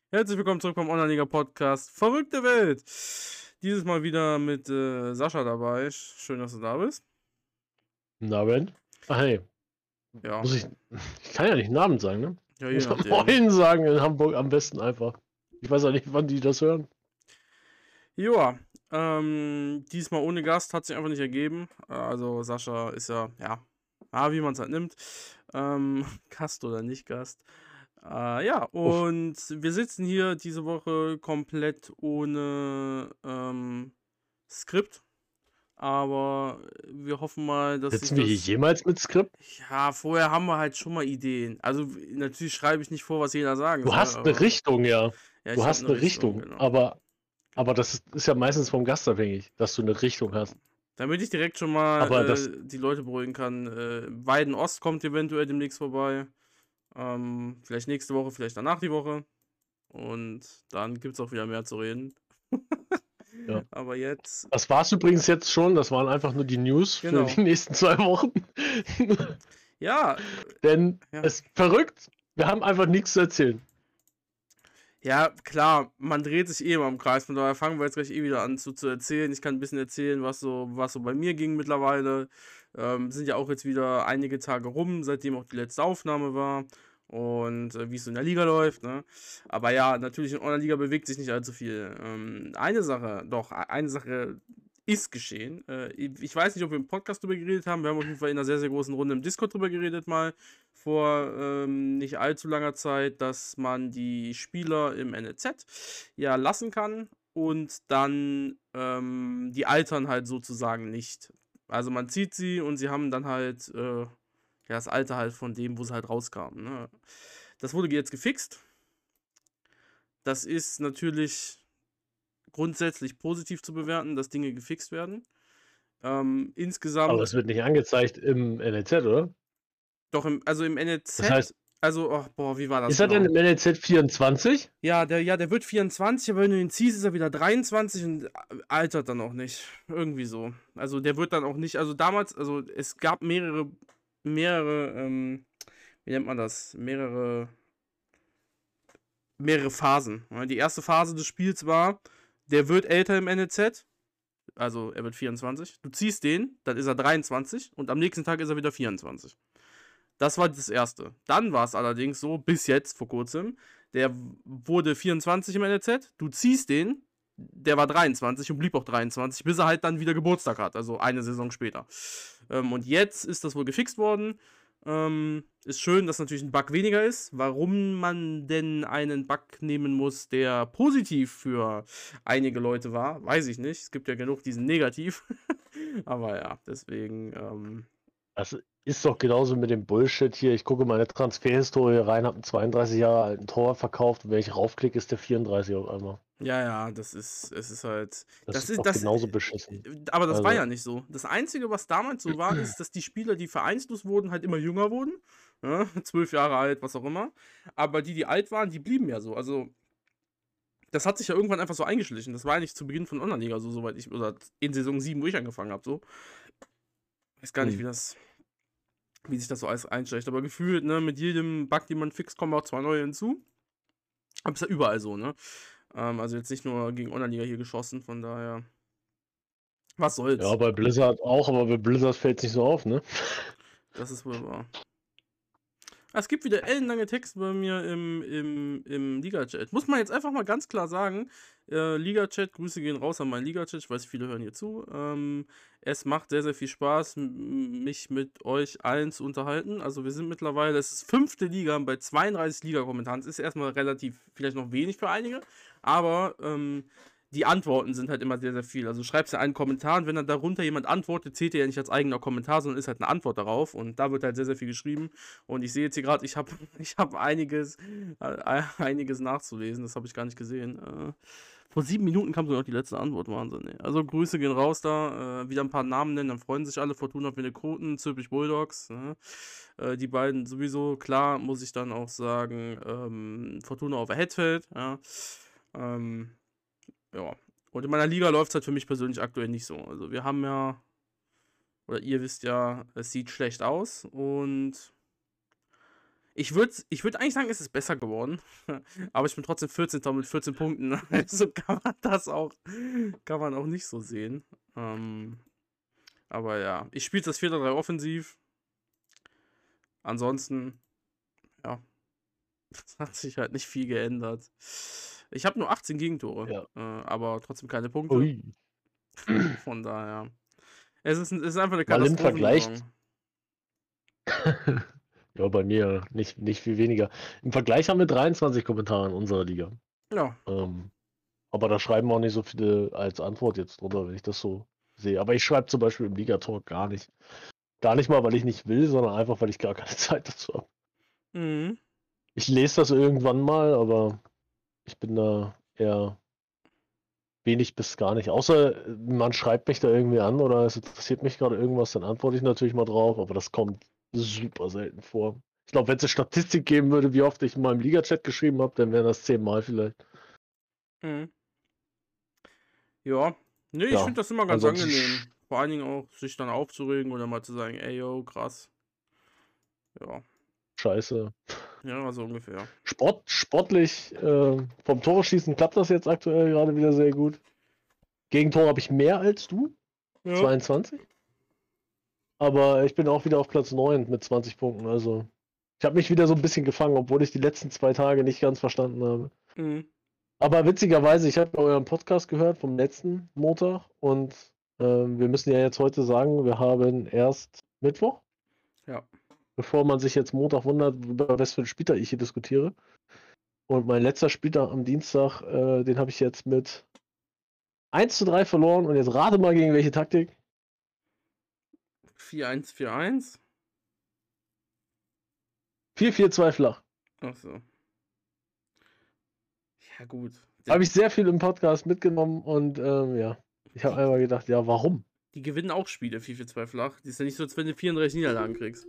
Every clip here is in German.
Herzlich willkommen zurück beim Online-Liga-Podcast Verrückte Welt. Dieses Mal wieder mit Sascha dabei. Schön, dass du da bist. Na, Ben? Ach, hey, Ja, muss ich. Ich kann ja nicht Namen sagen, ne? ja, Ich je muss ja nachdem. Moin sagen in Hamburg am besten einfach. Ich weiß auch nicht, wann die das hören. Joa, diesmal ohne Gast hat sich einfach nicht ergeben. Also Sascha ist wie man es halt nimmt. Gast oder nicht Gast. Ja, Uff. und wir sitzen hier diese Woche komplett ohne Skript. Aber wir hoffen mal, dass sich Sitzen wir hier das. jemals mit Skript? Ja, vorher haben wir halt schon mal Ideen. Also, natürlich schreibe ich nicht vor, was jeder sagen Du soll, hast eine aber Richtung, ja. ja, Du ich habe hast eine eine Richtung, Richtung, genau. aber das ist ja meistens vom Gast abhängig, dass du eine Richtung hast. Damit ich direkt schon mal Aber das, die Leute beruhigen kann. Weiden Ost kommt eventuell demnächst vorbei. Vielleicht nächste Woche, vielleicht danach die Woche. Und dann gibt es auch wieder mehr zu reden. ja. Aber jetzt, Das war's übrigens jetzt schon. Das waren einfach nur die News für genau. die nächsten 2 Wochen. Ja, Denn ja. es ist verrückt. Wir haben einfach nichts zu erzählen. Ja, klar, man dreht sich eh immer im Kreis, von daher fangen wir jetzt gleich wieder an zu erzählen. Ich kann ein bisschen erzählen, was so bei mir ging mittlerweile. Sind ja auch jetzt wieder einige Tage rum, seitdem auch die letzte Aufnahme war und wie es so in der Liga läuft, ne? Aber ja, natürlich in einer Liga bewegt sich nicht allzu viel. Eine Sache ist geschehen. Ich weiß nicht, ob wir im Podcast drüber geredet haben. Wir haben auf jeden Fall in einer sehr, sehr großen Runde im Discord drüber geredet mal vor nicht allzu langer Zeit, dass man die Spieler im NLZ ja lassen kann und dann die altern halt sozusagen nicht. Also man zieht sie und sie haben dann halt das Alter halt von dem, wo sie halt rauskamen. Ne? Das wurde jetzt gefixt. Das ist natürlich grundsätzlich positiv zu bewerten, dass Dinge gefixt werden. Aber es Insgesamt wird nicht angezeigt im NLZ, oder? doch also im Das heißt, NLZ, also, oh, boah, wie war das ist er denn genau? im NLZ 24? Ja, der wird 24, aber wenn du ihn ziehst, ist er wieder 23 und altert dann auch nicht. Irgendwie so. Also der wird dann auch nicht, also damals, also es gab wie nennt man das? Mehrere Phasen. Ja, die erste Phase des Spiels war, der wird älter im NLZ, also er wird 24. Du ziehst den, dann ist er 23 und am nächsten Tag ist er wieder 24. Das war das erste. Dann war es allerdings so, bis jetzt, vor kurzem, der wurde 24 im NLZ, du ziehst den, der war 23 und blieb auch 23, bis er halt dann wieder Geburtstag hat, also eine Saison später. Und jetzt ist das wohl gefixt worden. Ist schön, dass natürlich ein Bug weniger ist. Warum man denn einen Bug nehmen muss, der positiv für einige Leute war, weiß ich nicht. Es gibt ja genug, die sind negativ. Aber ja, deswegen, Das ist doch genauso mit dem Bullshit hier. Ich gucke meine Transferhistorie rein, habe einen 32 Jahre alten Torwart verkauft und wenn ich raufklicke, ist der 34 auf einmal. ja, es ist halt, Das das ist ist, doch das, genauso beschissen. aber das war ja Also, nicht so. Das Einzige, was damals so war, ist, dass die Spieler, die vereinslos wurden, halt immer jünger wurden. Ja, 12 Jahre alt, was auch immer. Aber die, die alt waren, die blieben ja so. Also, das hat sich ja irgendwann einfach so eingeschlichen. Das war eigentlich zu Beginn von Online-Liga so, soweit ich, oder in Saison 7, wo ich angefangen habe, so. Weiß gar nicht, hm. wie sich das so alles einschleicht. Aber gefühlt, ne, mit jedem Bug, den man fixt, kommen auch 2 neue hinzu. Aber ist ja überall so, ne? Also jetzt nicht nur gegen Online-Liga hier geschossen, von daher. Was Ja, soll's? bei Blizzard auch, aber bei Blizzard fällt es nicht so auf, ne? Das ist wohl wahr. Es gibt wieder ellenlange Texte bei mir im Liga-Chat. Muss man jetzt einfach mal ganz klar sagen. Liga-Chat, Grüße gehen raus an meinen Liga-Chat. Ich weiß, viele hören hier zu. Es macht sehr, sehr viel Spaß, mich mit euch allen zu unterhalten. Also wir sind mittlerweile, es ist 5. Liga bei 32 Liga-Kommentaren. Es ist erstmal relativ, vielleicht noch wenig für einige. Aber die Antworten sind halt immer sehr, sehr viel. Also schreibst du einen Kommentar und wenn dann darunter jemand antwortet, zählt er ja nicht als eigener Kommentar, sondern ist halt eine Antwort darauf. Und da wird halt sehr, sehr viel geschrieben. Und ich sehe jetzt hier gerade, ich hab einiges nachzulesen. Das habe ich gar nicht gesehen. Vor 7 Minuten kam sogar noch die letzte Antwort. Wahnsinn, ey. Also Grüße gehen raus da. Wieder ein paar Namen nennen, dann freuen sich alle. Fortuna Pfennekroten, Zülpich Bulldogs. Ne? Die beiden sowieso. Klar muss ich dann auch sagen, Fortuna auf der Headfeld. Ja. Ähm, ja. Und in meiner Liga läuft es halt für mich persönlich aktuell nicht so. Also wir haben ja, oder ihr wisst ja, es sieht schlecht aus und Ich würd eigentlich sagen, es ist besser geworden. Aber ich bin trotzdem 14. mit 14 Punkten. Also kann man auch nicht so sehen. Aber ja, ich spiele das 4-3 offensiv. Ansonsten, ja, es hat sich halt nicht viel geändert. Ich habe nur 18 Gegentore, Ja. aber trotzdem keine Punkte. Ui. Von daher. Es ist einfach eine Mal im Vergleich. Katastrophensaison. Ja, bei mir nicht viel weniger. Im Vergleich haben wir 23 Kommentare in unserer Liga. Ja, Aber da schreiben auch nicht so viele als Antwort jetzt drunter, wenn ich das so sehe. Aber ich schreibe zum Beispiel im Ligatalk gar nicht. Gar nicht mal, weil ich nicht will, sondern einfach, weil ich gar keine Zeit dazu habe. mhm. Ich lese das irgendwann mal, aber ich bin da eher wenig bis gar nicht. Außer man schreibt mich da irgendwie an oder es interessiert mich gerade irgendwas, dann antworte ich natürlich mal drauf, aber das kommt super selten vor. Ich glaube, wenn es eine Statistik geben würde, wie oft ich in meinem Liga-Chat geschrieben habe, dann wären das 10 Mal vielleicht. Mhm. Ja, nee, ich Ja, finde das immer ganz ansonsten angenehm. Vor allen Dingen auch, sich dann aufzuregen oder mal zu sagen, ey, yo, krass. Ja, Scheiße. ja, so ungefähr. Sportlich, vom Tore-Schießen klappt das jetzt aktuell gerade wieder sehr gut. Gegentor habe ich mehr als du, Ja. 22. Aber ich bin auch wieder auf Platz 9 mit 20 Punkten. Also ich habe mich wieder so ein bisschen gefangen, obwohl ich die letzten 2 Tage nicht ganz verstanden habe. Mhm. Aber witzigerweise, ich habe euren Podcast gehört vom letzten Montag und wir müssen ja jetzt heute sagen, wir haben erst Mittwoch. Ja. Bevor man sich jetzt Montag wundert, über was für einen Spieltag ich hier diskutiere. Und mein letzter Spieltag am Dienstag, den habe ich jetzt mit 1:3 verloren. Und jetzt rate mal gegen welche Taktik. 4-1-4-1. 4-4-2 flach. Ach so. Ja, gut. Habe ich sehr viel im Podcast mitgenommen und ja, ich habe einmal gedacht, ja, warum? Die gewinnen auch Spiele 4-4-2 flach. Die ist ja nicht so, als wenn du 34 Niederlagen kriegst.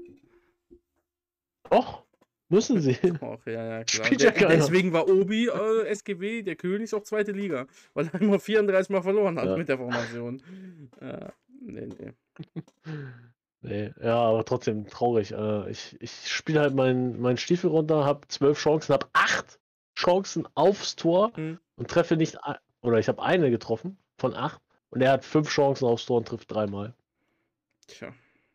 Doch, müssen sie. Och, ja, klar. Spielt ja keiner. Deswegen war Obi SGW, der König, auch zweite Liga. Weil er immer 34 Mal verloren hat Ja. mit der Formation. Nee. Nee, ja, aber trotzdem traurig. Ich spiele halt meinen Stiefel runter, habe 12 Chancen, habe 8 Chancen aufs Tor Hm. und treffe nicht, oder ich habe eine getroffen von 8 und er hat 5 Chancen aufs Tor und trifft 3-mal. Tja.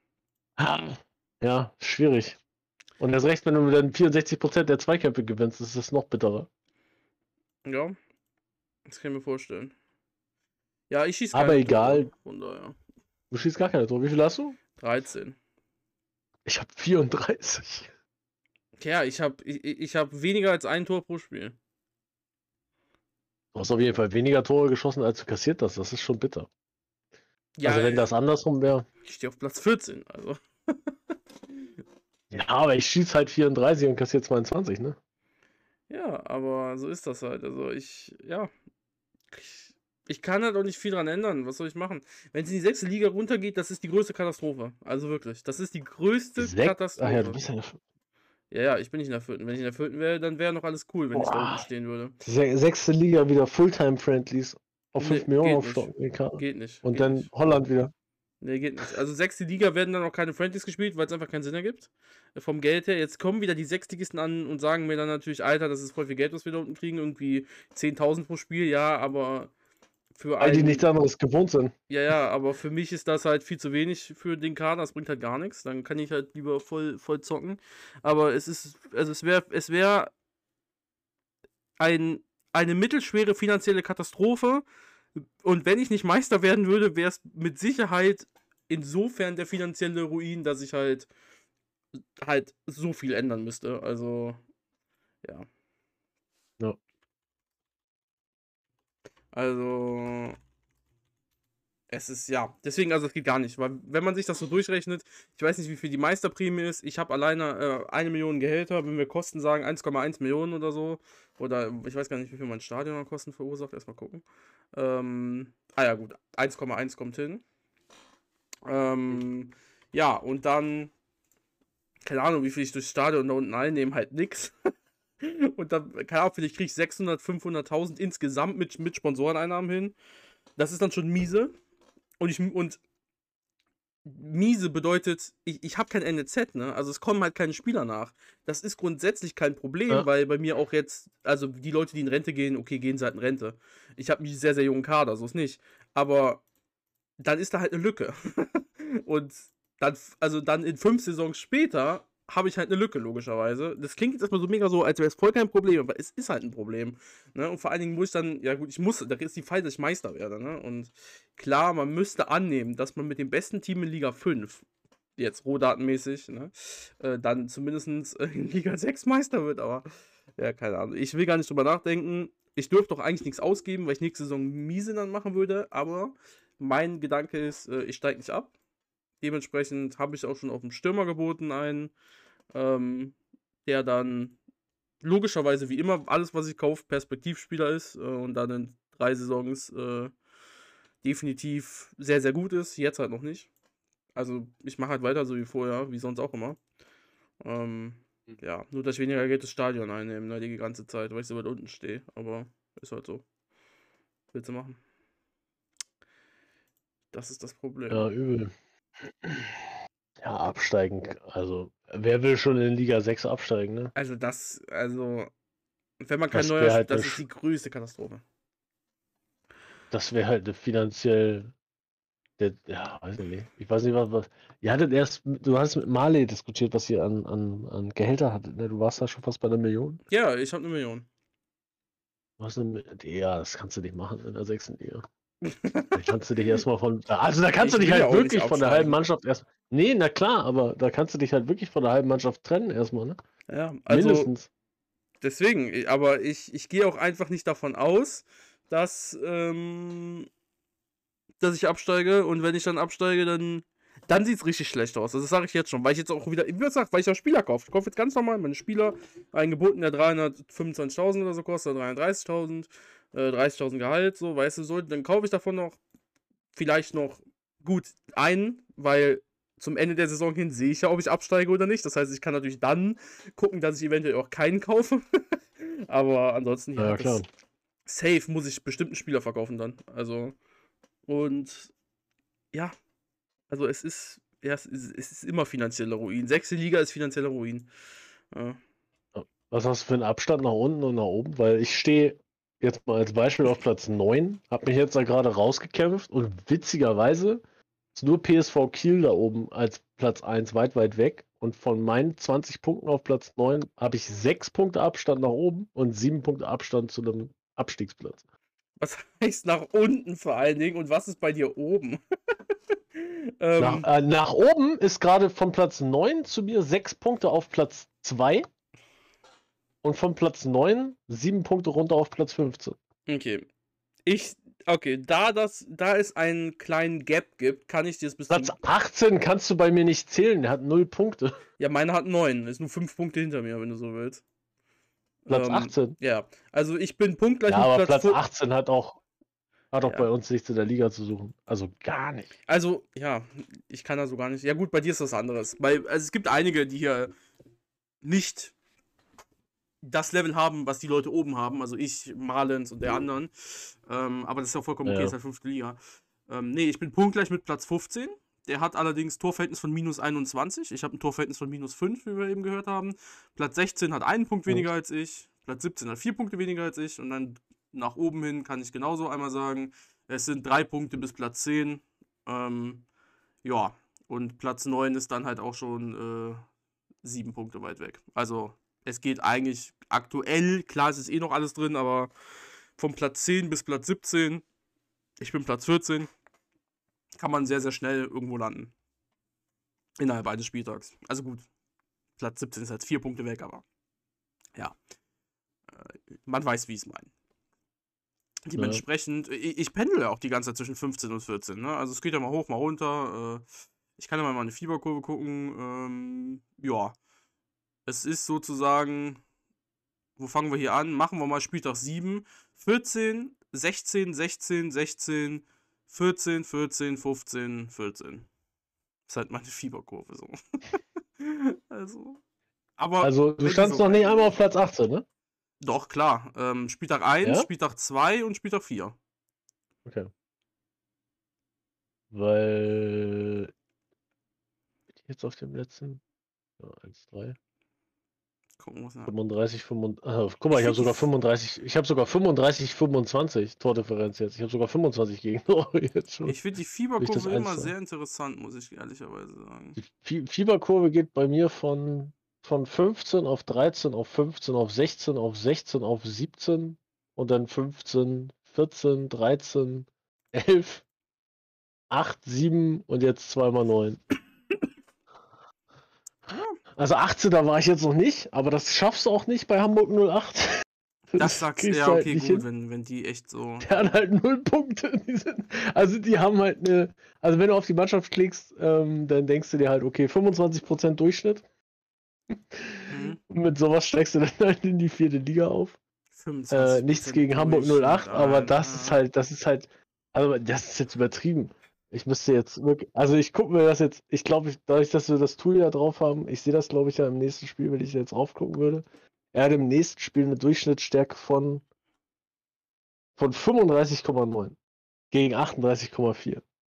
Ja, schwierig. Und erst recht, wenn du dann 64% der Zweikämpfe gewinnst, ist es noch bitterer. Ja. Das kann ich mir vorstellen. Ja, ich schieße Aber egal. Tore, von daher. Du schießt gar keine Tore. Wie viel hast du? 13. Ich habe 34. Tja, ich hab weniger als ein Tor pro Spiel. Du hast auf jeden Fall weniger Tore geschossen, als du kassiert hast. Das ist schon bitter. Ja, Also wenn das andersrum wäre. ich stehe auf Platz 14, also. Ja, aber ich schieße halt 34 und kassiere 22, ne? Ja, aber so ist das halt. Also ich kann halt auch nicht viel dran ändern. Was soll ich machen? Wenn es in die 6. Liga runtergeht, das ist die größte Katastrophe. Also wirklich. Das ist die größte Katastrophe. Ach ja, du bist ja Ja, ich bin nicht in der 4. Wenn ich in der 4. wäre, dann wäre noch alles cool, wenn ich da Boah. unten stehen würde. 6. Liga wieder Fulltime-Friendlies auf 5 Nee, Millionen geht aufstocken. Geht nicht. Und geht dann nicht. Holland wieder. Nee, geht nicht. Also 6. Liga werden dann auch keine Friendlies gespielt, weil es einfach keinen Sinn ergibt. Vom Geld her. Jetzt kommen wieder die Sechstligisten an und sagen mir dann natürlich, Alter, das ist voll viel Geld, was wir da unten kriegen. Irgendwie 10.000 pro Spiel, ja, aber für Weil die einen. nichts anderes gewohnt sind. Ja, aber für mich ist das halt viel zu wenig für den Kader. Das bringt halt gar nichts. Dann kann ich halt lieber voll zocken. Aber es wäre eine mittelschwere finanzielle Katastrophe. Und wenn ich nicht Meister werden würde, wäre es mit Sicherheit insofern der finanzielle Ruin, dass ich halt so viel ändern müsste. Also, ja. Ja. Also, es ist, ja, deswegen, also es geht gar nicht, weil wenn man sich das so durchrechnet, ich weiß nicht, wie viel die Meisterprämie ist, ich habe alleine 1 Million Gehälter, wenn wir Kosten sagen 1,1 Millionen oder so, oder ich weiß gar nicht, wie viel mein Stadion an Kosten verursacht, erstmal gucken. Ja gut, 1,1 kommt hin. Ja, und dann, keine Ahnung, wie viel ich durchs Stadion da unten einnehme, halt nix. Und dann, keine Ahnung, vielleicht kriege ich 600, 500.000 insgesamt mit Sponsoreneinnahmen hin. Das ist dann schon miese. Und miese bedeutet, ich habe kein NLZ, ne? Also es kommen halt keine Spieler nach. Das ist grundsätzlich kein Problem, Ja. weil bei mir auch jetzt, also die Leute, die in Rente gehen, okay, gehen sie halt in Rente. Ich habe einen sehr, sehr jungen Kader, so ist nicht. Aber dann ist da halt eine Lücke. Und dann, also dann in 5 Saisons später habe ich halt eine Lücke, logischerweise. Das klingt jetzt erstmal so mega so, als wäre es voll kein Problem, aber es ist halt ein Problem. Ne? Und vor allen Dingen muss ich dann, ja gut, da ist die Fall, dass ich Meister werde. Ne? Und klar, man müsste annehmen, dass man mit dem besten Team in Liga 5, jetzt rohdatenmäßig, ne, dann zumindest in Liga 6 Meister wird, aber ja, keine Ahnung. Ich will gar nicht drüber nachdenken. Ich dürfte doch eigentlich nichts ausgeben, weil ich nächste Saison miese dann machen würde, aber mein Gedanke ist, ich steige nicht ab. Dementsprechend habe ich auch schon auf den Stürmer geboten einen, der dann logischerweise wie immer alles, was ich kaufe, Perspektivspieler ist und dann in 3 Saisons definitiv sehr, sehr gut ist. Jetzt halt noch nicht. Also ich mache halt weiter so wie vorher, wie sonst auch immer. Ja, nur dass ich weniger Geld das Stadion einnehme, ne, die ganze Zeit, weil ich so weit unten stehe. Aber ist halt so. Willst du machen? Das ist das Problem. Ja, übel. Ja, absteigen. Also, wer will schon in Liga 6 absteigen, ne? Also wenn man kein Das neuer, wäre halt das ist die größte Katastrophe. das wäre halt finanziell, ja, weiß ich nicht. Ich weiß nicht, was. Du hast mit Marley diskutiert, was ihr an Gehälter hattet, ne? Du warst da schon fast bei 1 Million. Ja, ich habe 1 Million. Ja, das kannst du nicht machen in der 6. Liga. Da kannst du dich erstmal da kannst Ich du dich will ja halt auch nicht wirklich von der halben absteigen. Mannschaft erst. Nee, na klar, aber da kannst du dich halt wirklich von der halben Mannschaft trennen erstmal, ne? Ja, also Mindestens. deswegen, aber ich gehe auch einfach nicht davon aus, dass, dass ich absteige und wenn ich dann absteige, dann sieht es richtig schlecht aus. Also das sage ich jetzt schon, weil ich jetzt auch wieder, wie gesagt, weil ich auch Spieler kaufe. Ich kaufe jetzt ganz normal meine Spieler, einen geboten, der 325.000 oder so kostet, oder 33.000, 30.000 Gehalt, so, weißt du, so, dann kaufe ich davon noch vielleicht noch gut einen, weil zum Ende der Saison hin sehe ich ja, ob ich absteige oder nicht. Das heißt, ich kann natürlich dann gucken, dass ich eventuell auch keinen kaufe. Aber ansonsten, ja, Ja, klar. das safe muss ich bestimmten Spieler verkaufen dann. Also, und ja, also es ist immer finanzieller Ruin. 6. Liga ist finanzieller Ruin. Ja. Was hast du für einen Abstand nach unten und nach oben? Weil ich stehe jetzt mal als Beispiel auf Platz 9, habe mich jetzt da gerade rausgekämpft und witzigerweise ist nur PSV Kiel da oben als Platz 1 weit, weit weg. Und von meinen 20 Punkten auf Platz 9 habe ich 6 Punkte Abstand nach oben und 7 Punkte Abstand zu einem Abstiegsplatz. Was heißt nach unten vor allen Dingen und was ist bei dir oben? Nach oben ist gerade von Platz 9 zu mir 6 Punkte auf Platz 2 und von Platz 9 7 Punkte runter auf Platz 15. Okay. Okay, da es einen kleinen Gap gibt, kann ich dir es bis Platz 18 kannst du bei mir nicht zählen, der hat 0 Punkte. Ja, meiner hat 9, ist nur 5 Punkte hinter mir, wenn du so willst. Platz 18? Ja, also ich bin punktgleich Ja, mit aber Platz Platz 18 hat auch Ja. bei uns nichts in der Liga zu suchen. Also gar nicht. Also, ja, ich kann da so gar nicht. Ja, gut, bei dir ist was anderes. Also es gibt einige, die hier nicht das Level haben, was die Leute oben haben. Also ich, Marlens und der anderen. Aber das ist ja vollkommen okay, Ja. ist halt 5. Liga. Nee, ich bin punktgleich mit Platz 15. Der hat allerdings Torverhältnis von minus 21. Ich habe ein Torverhältnis von minus 5, wie wir eben gehört haben. Platz 16 hat einen Punkt weniger als ich. Platz 17 hat 4 Punkte weniger als ich. Und dann nach oben hin kann ich genauso einmal sagen, es sind 3 Punkte bis Platz 10. Ja, und Platz 9 ist dann halt auch schon 7 Punkte weit weg. Also es geht eigentlich aktuell, klar, es ist eh noch alles drin, aber vom Platz 10 bis Platz 17, ich bin Platz 14, kann man sehr, sehr schnell irgendwo landen. Innerhalb eines Spieltags. Also gut, Platz 17 ist jetzt 4 Punkte weg, aber ja, man weiß, wie ich es meine. Dementsprechend, ich pendel ja auch die ganze Zeit zwischen 15 und 14, ne? Also es geht ja mal hoch, mal runter. Ich kann ja mal eine Fieberkurve gucken. Ja, es ist sozusagen, wo fangen wir hier an? Machen wir mal Spieltag 7. 14, 16, 16, 16, 14, 14, 15, 14. Das ist halt meine Fieberkurve so. Also, du standst noch nicht einmal auf Platz 18, ne? Doch, klar. Spieltag 1, Ja? Spieltag 2 und Spieltag 4. Okay. Weil jetzt auf dem letzten? Ja, 1-3. Gucken wir mal. 35, 35. Guck mal, Ich ich habe finde sogar die, 35. Ich habe sogar 35, 25 Tordifferenz jetzt. Ich habe sogar 25 Gegentore jetzt schon. ich find die Durch das Fieberkurve immer 1-2. sehr interessant, muss ich ehrlicherweise sagen. Die Fieberkurve geht bei mir von 15 auf 13 auf 15 auf 16 auf 16 auf 17 und dann 15, 14, 13, 11, 8, 7 und jetzt 2x9. Ja, Also 18er war ich jetzt noch nicht, aber das schaffst du auch nicht bei Hamburg 08. das Das sagst kriegst ja, du halt okay, nicht gut, hin. wenn die echt so. Der hat halt 0 Punkte. Also die haben halt eine. Also wenn du auf die Mannschaft klickst, dann denkst du dir halt, okay, 25% Durchschnitt. Mhm. Und mit sowas steigst du dann halt in die 4. Liga auf. Nichts 25% gegen Hamburg Durchschnitt, 08, aber Alter. das ist halt, also das ist jetzt übertrieben. Ich müsste jetzt wirklich, also ich gucke mir das jetzt, ich glaube, dadurch, dass wir das Tool ja drauf haben, ich sehe das, glaube ich, ja im nächsten Spiel, wenn ich jetzt raufgucken würde. Er hat im nächsten Spiel eine Durchschnittsstärke von 35,9 gegen 38,4.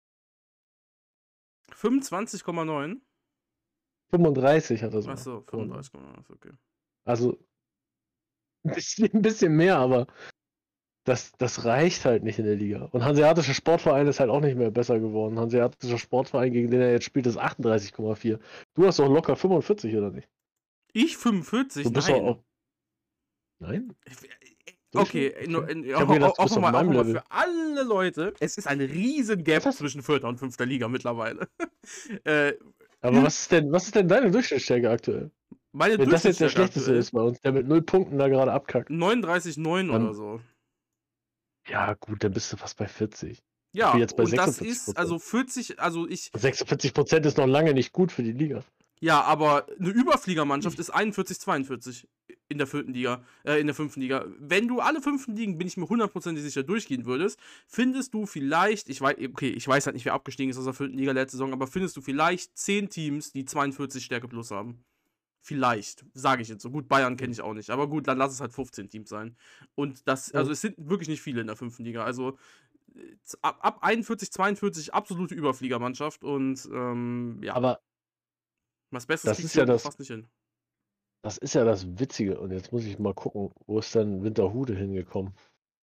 25,9? 35 hat er sogar Achso, gewonnen. 35,9, ist okay. Also ein bisschen mehr, aber das reicht halt nicht in der Liga. Und Hanseatischer Sportverein ist halt auch nicht mehr besser geworden. Hanseatischer Sportverein, gegen den er jetzt spielt, ist 38,4. Du hast doch locker 45, oder nicht? Ich 45? Du bist doch Nein. auch. Nein? Okay, Durchschnitt? Okay. Ich habe gedacht, du auch bist auf nochmal meinem Level. für alle Leute. Es ist ein riesen Was Gap hast du? zwischen 4. und 5. Liga mittlerweile. äh, Aber was ist denn deine Durchschnittsstärke aktuell? meine Wenn das jetzt der Durchschnittsstärke schlechteste aktuell ist bei uns, der mit 0 Punkten da gerade abkackt, 39,9 oder dann, so. ja gut, dann bist du fast bei 40. Ich Ja, bin jetzt bei und das 46%. ist, also 40, also ich, 46% ist noch lange nicht gut für die Liga. ja, aber eine Überfliegermannschaft ist 41, 42 in der 4. Liga, in der 5. Liga. Wenn du alle 5. Ligen, bin ich mir hundertprozentig sicher, durchgehen würdest, findest du vielleicht, ich weiß halt nicht, wer abgestiegen ist aus der 4. Liga letzte Saison, aber findest du vielleicht 10 Teams, die 42 Stärke plus haben. Vielleicht, sage ich jetzt so. Gut, Bayern kenne ich auch nicht, aber gut, dann lass es halt 15 Teams sein. Und das, also es sind wirklich nicht viele in der 5. Liga. Also ab 41, 42 absolute Überfliegermannschaft und ja, Aber was Besseres das kriegst ist du hier ja unten das, fast nicht hin. das ist ja das Witzige. Und jetzt muss ich mal gucken, wo ist denn Winterhude hingekommen?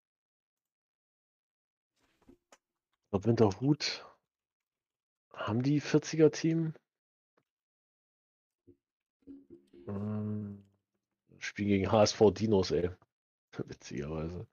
Ich glaube, Winterhut, haben die 40er-Team? Spiel gegen HSV Dinos, ey. Witzigerweise.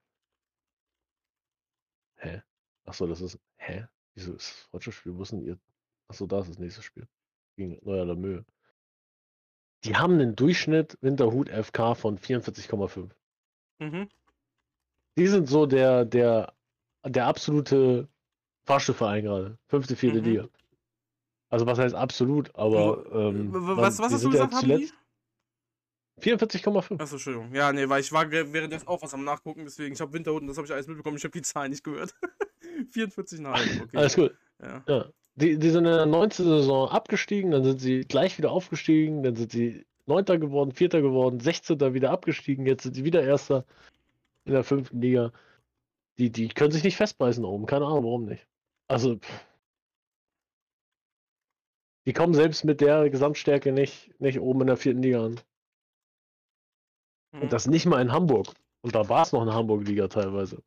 Hä? Achso, das ist. Hä? Wieso ist das falsche Spiel? Wo ist denn ihr? Achso, da ist das nächste Spiel. Gegen Neuer Lamö. Die haben einen Durchschnitt Winterhut FK von 44,5. Mhm. Die sind so der absolute Fahrstuhlverein gerade. 5., 4. Mhm. Liga. Also was heißt absolut, aber Was die hast du sind ja gesagt, haben die? zuletzt 44,5. Achso, Entschuldigung. Ja, nee, weil ich war währenddessen auch was am Nachgucken, deswegen, ich habe Winterhunden, das habe ich alles mitbekommen, ich habe die Zahlen nicht gehört. 44,5, okay. Alles gut. Ja. Ja. Die sind in der 19. Saison abgestiegen, dann sind sie gleich wieder aufgestiegen, dann sind sie 9. geworden, 4. geworden, 16. wieder abgestiegen, jetzt sind sie wieder Erster in der 5. Liga. Die können sich nicht festbeißen oben, keine Ahnung, warum nicht. Also, die kommen selbst mit der Gesamtstärke nicht oben in der 4. Liga an. Und Mhm. das nicht mal in Hamburg. Und da war es noch eine Hamburg-Liga teilweise.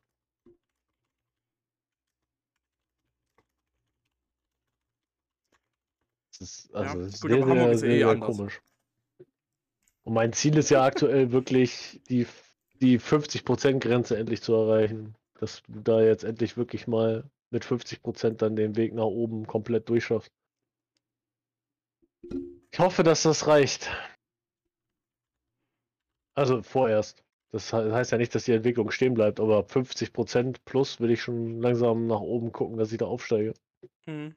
Ja, Das ist gut, aber Hamburg ist ja eh sehr anders. komisch. Und mein Ziel ist ja aktuell wirklich, die 50%-Grenze endlich zu erreichen. Dass du da jetzt endlich wirklich mal mit 50% dann den Weg nach oben komplett durchschaffst. Ich hoffe, dass das reicht. Also vorerst. Das heißt ja nicht, dass die Entwicklung stehen bleibt, aber 50% plus will ich schon langsam nach oben gucken, dass ich da aufsteige. Mhm.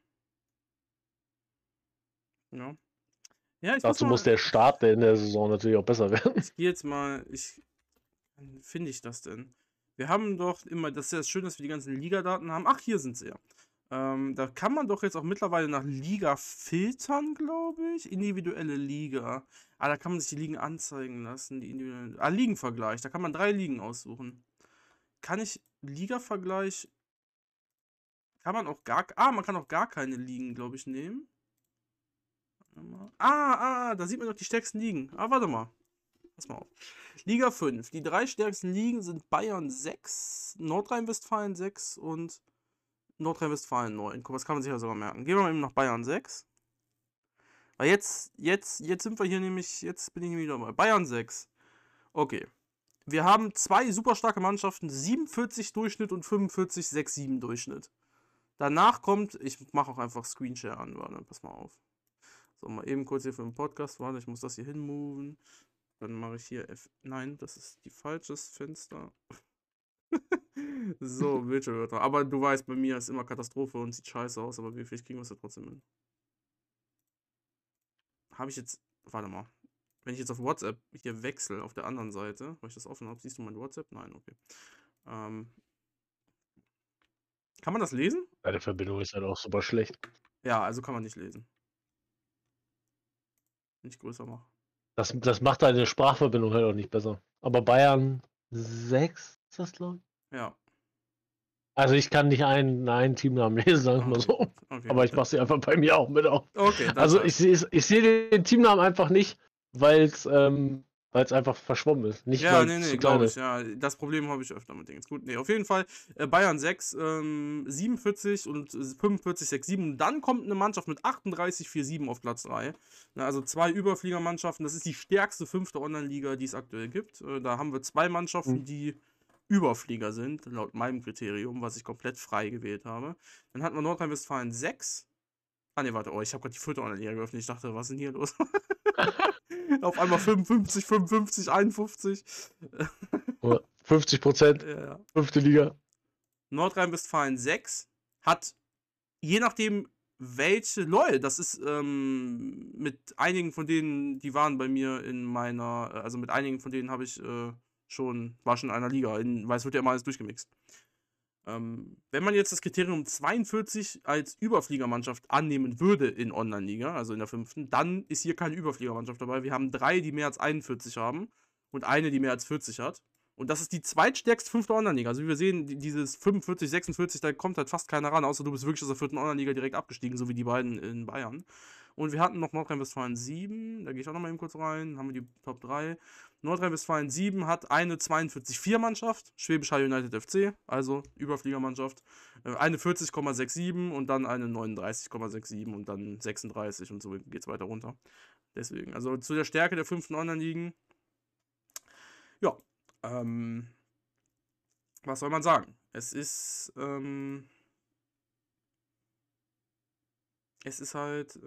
Ja. Ja, ich muss Dazu muss mal. der Start in der Saison natürlich auch besser werden. Ich gehe jetzt mal. Finde ich das denn? Wir haben doch immer, das ist ja schön, dass wir die ganzen Liga-Daten haben. Ach, hier sind sie ja. Da kann man doch jetzt auch mittlerweile nach Liga filtern, glaube ich. Individuelle Liga. Ah, da kann man sich die Ligen anzeigen lassen. Ligenvergleich. Da kann man 3 Ligen aussuchen. Kann ich Liga-Vergleich. Kann man auch gar. Ah, man kann auch gar keine Ligen, glaube ich, nehmen. Da sieht man doch die stärksten Ligen. Warte mal. Pass mal auf. Liga 5. Die 3 stärksten Ligen sind Bayern 6, Nordrhein-Westfalen 6 und Nordrhein-Westfalen 9. Guck, das kann man sich ja sogar merken. Gehen wir mal eben nach Bayern 6. Weil jetzt sind wir hier nämlich, jetzt bin ich nämlich wieder bei Bayern 6. Okay. Wir haben 2 super starke Mannschaften, 47 Durchschnitt und 45 6-7 Durchschnitt. Danach kommt, ich mache auch einfach Screenshare an, warte, pass mal auf. So, mal eben kurz hier für den Podcast, warte, ich muss das hier hinmoven. Dann mache ich hier nein, das ist die falsches Fenster. So, Bildschirmwörter. Aber du weißt, bei mir ist immer Katastrophe und sieht scheiße aus, aber vielleicht kriegen wir es ja trotzdem hin. Habe ich jetzt, warte mal. Wenn ich jetzt auf WhatsApp hier wechsle, auf der anderen Seite, weil ich das offen habe, siehst du mein WhatsApp? Nein, okay. Kann man das lesen? Deine Verbindung ist halt auch super schlecht. Ja, also kann man nicht lesen. Nicht größer machen. Das macht deine Sprachverbindung halt auch nicht besser. Aber Bayern 6 ist das, glaube ich? Ja. Also ich kann nicht einen Teamnamen lesen, sagen wir mal so. Okay, Aber ich mache sie einfach bei mir auch mit auf. Okay, dann also ich sehe den Teamnamen einfach nicht, weil es einfach verschwommen ist. Nicht, ja, weil nee, es zu glaube klein ich. Ja, das Problem habe ich öfter mit Dings. Gut, nee, auf jeden Fall Bayern 6, 47 und 45, 6, 7. Und dann kommt eine Mannschaft mit 38, 4, 7 auf Platz 3. Na, also 2 Überfliegermannschaften. Das ist die stärkste 5. Online-Liga, die es aktuell gibt. Da haben wir 2 Mannschaften, die Überflieger sind, laut meinem Kriterium, was ich komplett frei gewählt habe. Dann hatten wir Nordrhein-Westfalen 6. Ne, warte, ich habe gerade die 4. Online-Liga geöffnet. Ich dachte, was ist denn hier los? Auf einmal 55, 55, 51. 50%, Ja. 5. Liga. Nordrhein-Westfalen 6 hat, je nachdem welche, LOL, das ist mit einigen von denen, die waren bei mir in meiner, also mit einigen von denen habe ich war schon in einer Liga, weil es wird ja immer alles durchgemixt. Wenn man jetzt das Kriterium 42 als Überfliegermannschaft annehmen würde in Online-Liga, also in der 5., dann ist hier keine Überfliegermannschaft dabei. Wir haben 3, die mehr als 41 haben und eine, die mehr als 40 hat. Und das ist die zweitstärkste 5. Online-Liga. Also wie wir sehen, dieses 45, 46, da kommt halt fast keiner ran, außer du bist wirklich aus der 4. Online-Liga direkt abgestiegen, so wie die beiden in Bayern. Und wir hatten noch Nordrhein-Westfalen 7, da gehe ich auch noch mal eben kurz rein, haben wir die Top 3. Nordrhein-Westfalen 7 hat eine 42-4-Mannschaft, Schwäbisch Hall United FC, also Überfliegermannschaft, eine 40,67 und dann eine 39,67 und dann 36 und so geht es weiter runter. Deswegen, also zu der Stärke der 5. Online-Ligen, ja, was soll man sagen? Es ist halt,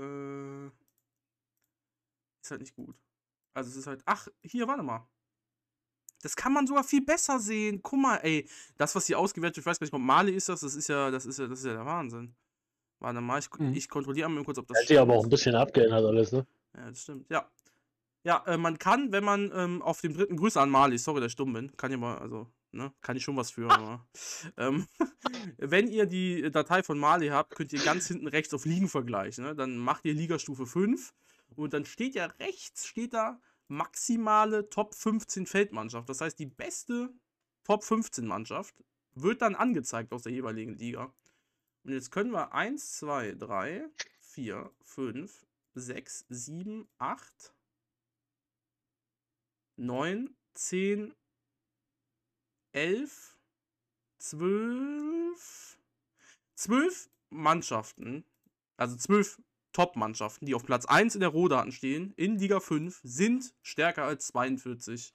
ist halt nicht gut. Also es ist halt, ach, hier, warte mal. Das kann man sogar viel besser sehen. Guck mal, ey, das, was hier ausgewertet wird, ich weiß gar nicht, ob Mali ist das ist ja der Wahnsinn. Warte mal, ich kontrolliere mal kurz, ob das stimmt. Hätte ja aber auch ein bisschen abgeändert alles, ne? Ja, das stimmt, ja. Ja, man kann, wenn man auf dem 3. Grüße an Mali, sorry, dass ich dumm bin, kann ja mal, also, ne, kann ich schon was für, aber, wenn ihr die Datei von Mali habt, könnt ihr ganz hinten rechts auf Ligenvergleich, ne, dann macht ihr Ligastufe 5 und dann steht ja rechts, da maximale Top 15 Feldmannschaft, das heißt, die beste Top 15 Mannschaft wird dann angezeigt aus der jeweiligen Liga. Und jetzt können wir 1, 2, 3, 4, 5, 6, 7, 8, 9, 10, 11, 12 Mannschaften, also 12 Top-Mannschaften, die auf Platz 1 in der Rohdaten stehen, in Liga 5, sind stärker als 42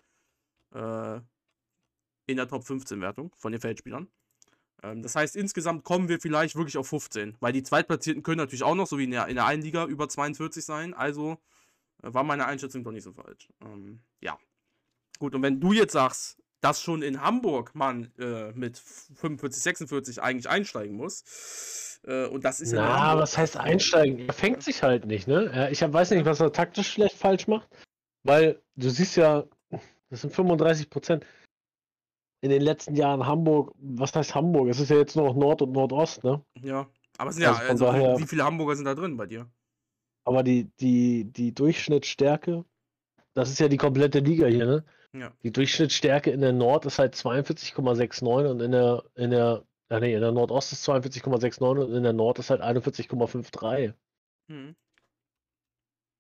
in der Top 15-Wertung von den Feldspielern. Das heißt, insgesamt kommen wir vielleicht wirklich auf 15, weil die Zweitplatzierten können natürlich auch noch, so wie in der einen Liga, über 42 sein, also war meine Einschätzung doch nicht so falsch. Ja. Gut, und wenn du jetzt sagst, dass schon in Hamburg man mit 45, 46 eigentlich einsteigen muss, und das ist ja. Was heißt einsteigen? Er fängt sich halt nicht, ne? Ich weiß nicht, was er taktisch schlecht falsch macht, weil du siehst ja, das sind 35%. In den letzten Jahren Hamburg, was heißt Hamburg? Es ist ja jetzt nur noch Nord und Nordost, ne? Ja, aber es sind ja, also daher, wie viele Hamburger sind da drin bei dir? Aber die Durchschnittsstärke, das ist ja die komplette Liga hier, ne? Ja. Die Durchschnittsstärke in der Nord ist halt 42,69 und in der Nordost ist 42,69 und in der Nord ist halt 41,53.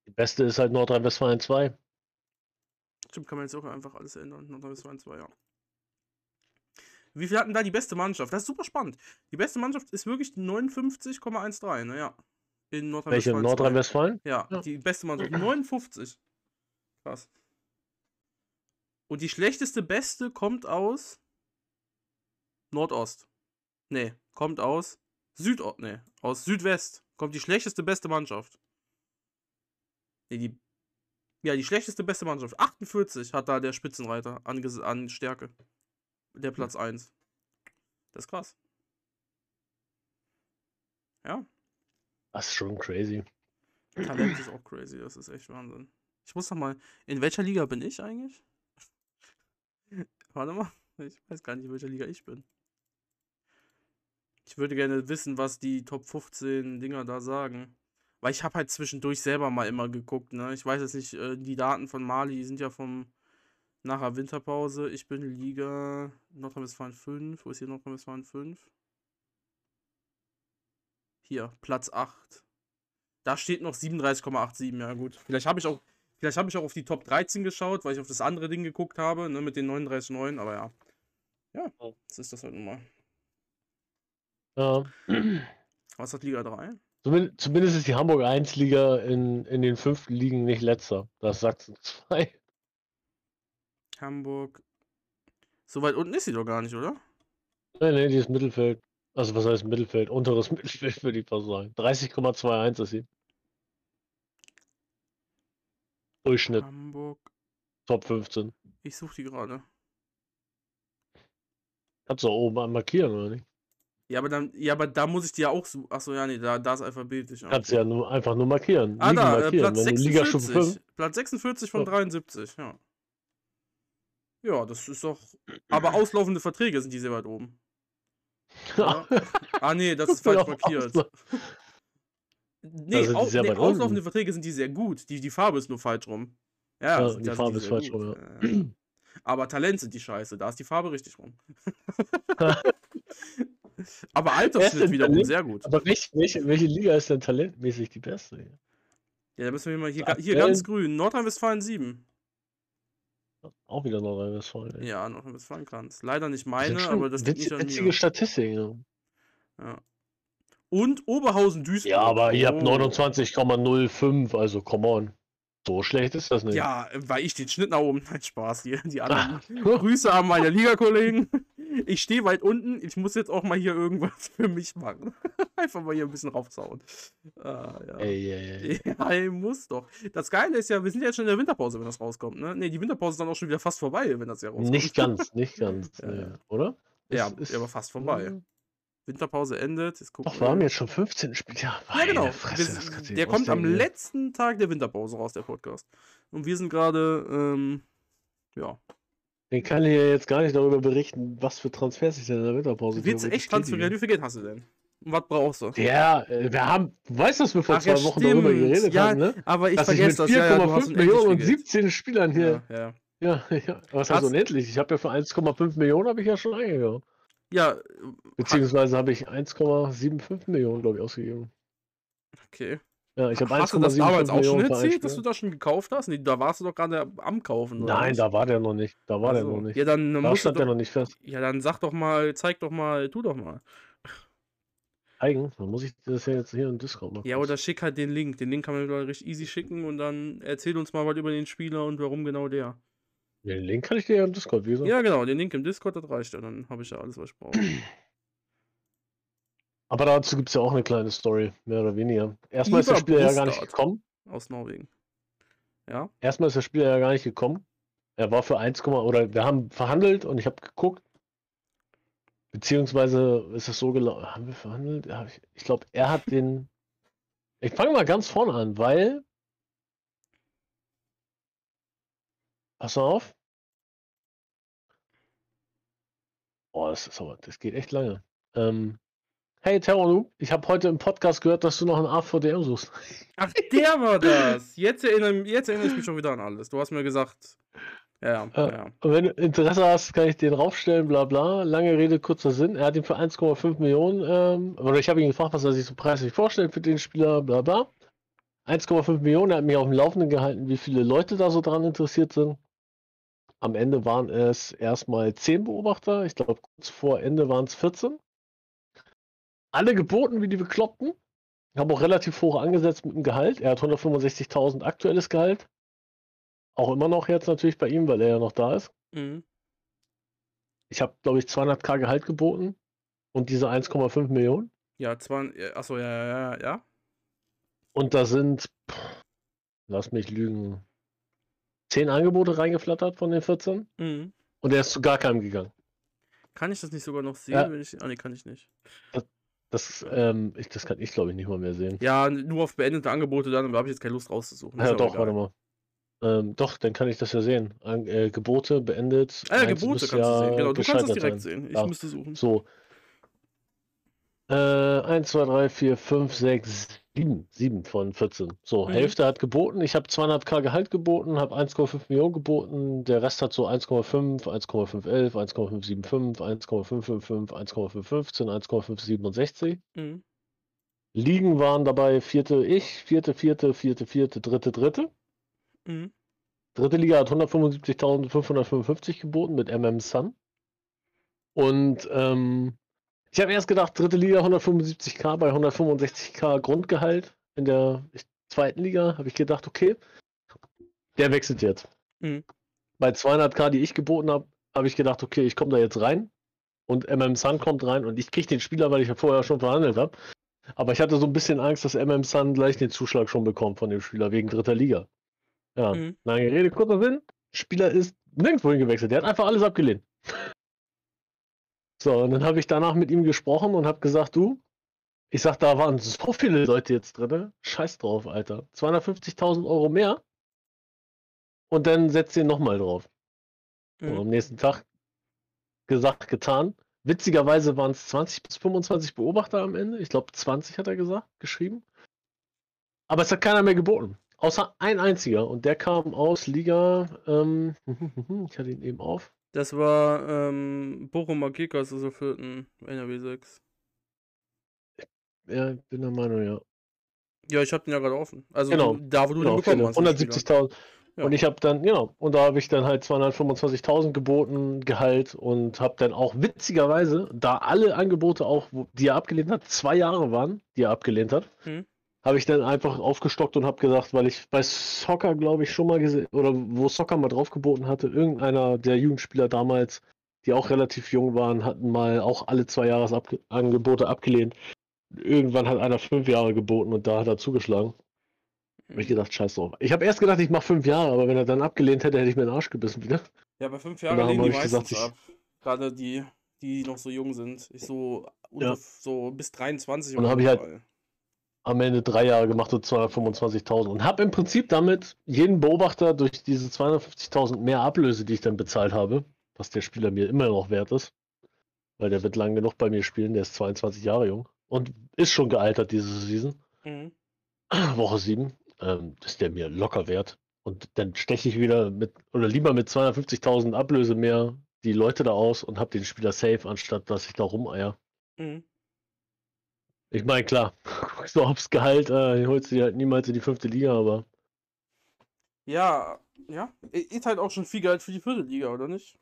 Die beste ist halt Nordrhein-Westfalen 2. Stimmt, kann man jetzt auch einfach alles ändern. Nordrhein-Westfalen 2, ja. Wie viel hatten da die beste Mannschaft? Das ist super spannend. Die beste Mannschaft ist wirklich die 59,13, naja. In Welche? Nordrhein-Westfalen 2. Nordrhein-Westfalen? Ja, Ja. die beste Mannschaft. 59. Krass. Und die schlechteste Beste kommt aus Nordost. Nee, kommt aus Südost. Nee, aus Südwest. Kommt die schlechteste beste Mannschaft. Nee, die schlechteste beste Mannschaft. 48 hat da der Spitzenreiter an Stärke. Der Platz 1. Das ist krass. Ja. Das ist schon crazy. Talent ist auch crazy. Das ist echt Wahnsinn. Ich muss noch mal. In welcher Liga bin ich eigentlich? Warte mal. Ich weiß gar nicht, in welcher Liga ich bin. Ich würde gerne wissen, was die Top 15 Dinger da sagen. Weil ich habe halt zwischendurch selber mal immer geguckt, ne? Ich weiß jetzt nicht, die Daten von Mali sind ja vom nachher Winterpause. Ich bin Liga Nordrhein-Westfalen 5. Wo ist hier Nordrhein-Westfalen 5? Hier, Platz 8. Da steht noch 37,87. Ja gut. Vielleicht habe ich auch auf die Top 13 geschaut, weil ich auf das andere Ding geguckt habe, ne, mit den 39,9, aber ja. Ja, das ist das halt nun mal. Ja. Was hat Liga 3? Zumindest ist die Hamburg 1 Liga in den 5 Ligen nicht letzter. Das ist Sachsen 2. Hamburg. So weit unten ist sie doch gar nicht, oder? Nee, die ist Mittelfeld. Also was heißt Mittelfeld? Unteres Mittelfeld würde ich fast sagen. 30,21 ist sie. Durchschnitt. Hamburg. Top 15. Ich suche die gerade. Kannst du oben mal markieren, oder nicht? Ja, aber da muss ich die ja auch suchen. Achso, ja, nee, da ist alphabetisch. Kannst du ja einfach nur markieren. Ah, Ligen da, markieren. Platz Wenn du Ligastufe 5. 46. Platz 46 von Ja. 73, ja. Ja, das ist doch. Aber auslaufende Verträge sind die sehr weit oben. Ja. Ah, nee, das ist falsch markiert. Nee, auslaufende Verträge sind die sehr gut. Die Farbe ist nur falsch rum. Ja, die Farbe ist falsch rum, ja. Aber Talent sind die scheiße. Da ist die Farbe richtig rum. Aber Altersschnitt wiederum sehr gut. Aber welche Liga ist denn talentmäßig die beste? Ja, da müssen wir mal hier ganz grün. Nordrhein-Westfalen 7. Auch wieder Nordrhein-Westfalen. Ja, Nordrhein-Westfalen kann es. Leider nicht meine, aber das liegt nicht an mir. Witzige Statistik, ja. Und Oberhausen-Duisburg. Ja, aber ihr habt 29,05, also come on. So schlecht ist das nicht. Ja, weil ich den Schnitt nach oben. Nein, Spaß hier. Die anderen Grüße an meine Liga-Kollegen. Ich stehe weit unten. Ich muss jetzt auch mal hier irgendwas für mich machen. Einfach mal hier ein bisschen raufzauen. Ja. Ey. Ja, ich muss doch. Das Geile ist ja, wir sind jetzt schon in der Winterpause, wenn das rauskommt. Ne, die Winterpause ist dann auch schon wieder fast vorbei, wenn das ja rauskommt. Nicht ganz. Ja. Nee, oder? Ja, aber fast vorbei. Winterpause endet. Doch, wir haben jetzt schon 15 Spiele. Ja, genau. Fresse, der kommt am letzten Tag der Winterpause raus, der Podcast. Und wir sind gerade, ja. Den kann ich ja jetzt gar nicht darüber berichten, was für Transfers ich denn in der Winterpause Willst du echt transferieren? Wie viel Geld hast du denn? Und was brauchst du? Ja, du weißt, dass wir vor 2 Wochen darüber geredet haben, ne? Aber ich dass vergesse ich mit 4,5 Millionen und 17 Spielern hier. Ja. Was heißt unendlich? Ich habe ja für 1,5 Millionen habe ich ja schon eingegangen. Ja. Beziehungsweise habe ich 1,75 Millionen, glaube ich, ausgegeben. Okay. Ja, ich habe 1,75 Millionen. Hast du das damals auch schon erzählt, dass du das schon gekauft hast? Nee, da warst du doch gerade am Kaufen. Oder Nein, nicht? Da war der noch nicht. Da stand der noch nicht fest. Ja, dann sag doch mal, zeig doch mal, tu doch mal. Dann muss ich das ja jetzt hier im Discord machen. Ja, oder schick halt den Link. Den Link kann man richtig easy schicken und dann erzähl uns mal was über den Spieler und warum genau der. Den Link kann ich dir ja im Discord, wie gesagt. Ja, genau, den Link im Discord, das reicht ja. Dann habe ich ja alles, was ich brauche. Aber dazu gibt es ja auch eine kleine Story, mehr oder weniger. Erstmal ist der Spieler ja gar nicht gekommen. Aus Norwegen. Ja. Erstmal ist der Spieler ja gar nicht gekommen. Er war für 1, oder wir haben verhandelt und ich habe geguckt. Beziehungsweise ist es so gelaufen. Haben wir verhandelt? Ja, ich glaube, er hat den. Ich fange mal ganz vorne an, weil. Pass auf. Oh, das geht echt lange. Hey Terror, ich habe heute im Podcast gehört, dass du noch einen AVDM suchst. Ach, der war das. Jetzt erinnere ich mich schon wieder an alles. Du hast mir gesagt. Ja. Und wenn du Interesse hast, kann ich den raufstellen, bla bla. Lange Rede, kurzer Sinn. Er hat ihn für 1,5 Millionen, oder ich habe ihn gefragt, was er sich so preislich vorstellt für den Spieler, bla bla. 1,5 Millionen. Er hat mich auf dem Laufenden gehalten, wie viele Leute da so dran interessiert sind. Am Ende waren es erstmal 10 Beobachter. Ich glaube, kurz vor Ende waren es 14. Alle geboten wie die Bekloppten. Ich habe auch relativ hoch angesetzt mit dem Gehalt. Er hat 165.000 aktuelles Gehalt. Auch immer noch jetzt natürlich bei ihm, weil er ja noch da ist. Mhm. Ich habe, glaube ich, 200.000 Gehalt geboten und diese 1,5 Millionen. Ja, achso, ja. Und da sind, lass mich lügen, 10 Angebote reingeflattert von den 14. Mhm. Und er ist zu gar keinem gegangen. Kann ich das nicht sogar noch sehen, Ja. wenn ich. Ah, nee, kann ich nicht. Das kann ich, glaube ich, nicht mal mehr sehen. Ja, nur auf beendete Angebote, dann habe ich jetzt keine Lust rauszusuchen. Ja, doch, warte mal. Doch, dann kann ich das ja sehen. Gebote beendet. Ah ja, Eins Gebote müsste kannst du sehen. ja Genau, du kannst das gescheitert direkt sein. sehen. Ich Ja, müsste suchen. so. 1, 2, 3, 4, 5, 6, 7. 7 von 14. So, Mhm. Hälfte hat geboten. Ich habe 200.000 Gehalt geboten, habe 1,5 Millionen geboten. Der Rest hat so 1,5, 1,511, 1,575, 1,555, 1,515, 1,567. Mhm. Ligen waren dabei vierte ich, vierte, dritte. Mhm. Dritte Liga hat 175.555 geboten mit Sun. Und ich habe erst gedacht, dritte Liga 175.000 bei 165.000 Grundgehalt. In der zweiten Liga habe ich gedacht, okay, der wechselt jetzt. Mhm. Bei 200.000, die ich geboten habe, habe ich gedacht, okay, ich komme da jetzt rein. Und Sun kommt rein und ich kriege den Spieler, weil ich ja vorher schon verhandelt habe. Aber ich hatte so ein bisschen Angst, dass Sun gleich den Zuschlag schon bekommt von dem Spieler wegen dritter Liga. Ja, Mhm. lange Rede, kurzer Sinn. Spieler ist nirgendwo hingewechselt. Der hat einfach alles abgelehnt. So, und dann habe ich danach mit ihm gesprochen und habe gesagt, du, ich sag, da waren so viele Leute jetzt drin. Scheiß drauf, Alter. 250.000 Euro mehr und dann setzt ihn nochmal drauf. Und Mhm. am nächsten Tag gesagt, getan. Witzigerweise waren es 20 bis 25 Beobachter am Ende. Ich glaube 20 hat er gesagt, geschrieben. Aber es hat keiner mehr geboten. Außer ein einziger. Und der kam aus Liga, ich hatte ihn eben auf. Das war Bochumer Kickers, also vierten NRW 6. Ja, ich bin der Meinung, ja. Ja, ich hab den ja gerade offen. Also Genau, da, wo du den genau, bekommen hast, den Spieler. 170.000. Ja. Und ich habe dann, genau, und da habe ich dann halt 225.000 geboten, Gehalt und habe dann auch witzigerweise, da alle Angebote auch, die er abgelehnt hat, 2 Jahre waren, die er abgelehnt hat, Mhm. habe ich dann einfach aufgestockt und habe gesagt, weil ich bei Soccer, glaube ich, schon mal gesehen, oder wo Soccer mal drauf geboten hatte, irgendeiner der Jugendspieler damals, die auch relativ jung waren, hatten mal auch alle 2 Jahresangebote abgelehnt. Irgendwann hat einer 5 Jahre geboten und da hat er zugeschlagen. Habe ich gedacht, scheiß drauf. Ich habe erst gedacht, ich mache 5 Jahre, aber wenn er dann abgelehnt hätte, hätte ich mir den Arsch gebissen wieder. Ja, bei 5 Und Jahren darum lehnen habe die ich gesagt, meistens ab. Gerade die noch so jung sind. Ja. So bis 23 Und auf dann habe jeden ich halt Fall. am Ende 3 Jahre gemacht und 225.000 und habe im Prinzip damit jeden Beobachter durch diese 250.000 mehr Ablöse, die ich dann bezahlt habe, was der Spieler mir immer noch wert ist, weil der wird lang genug bei mir spielen, der ist 22 Jahre jung und ist schon gealtert diese Season. Mhm. Woche 7, ist der mir locker wert. Und dann steche ich wieder lieber mit 250.000 Ablöse mehr die Leute da aus und habe den Spieler safe, anstatt dass ich da rumeier. Mhm. Ich meine, klar, guckst du aufs Gehalt, holst du dir halt niemals in die 5. Liga, aber Ja, ja. Ist halt auch schon viel Geld für die vierte Liga, oder nicht?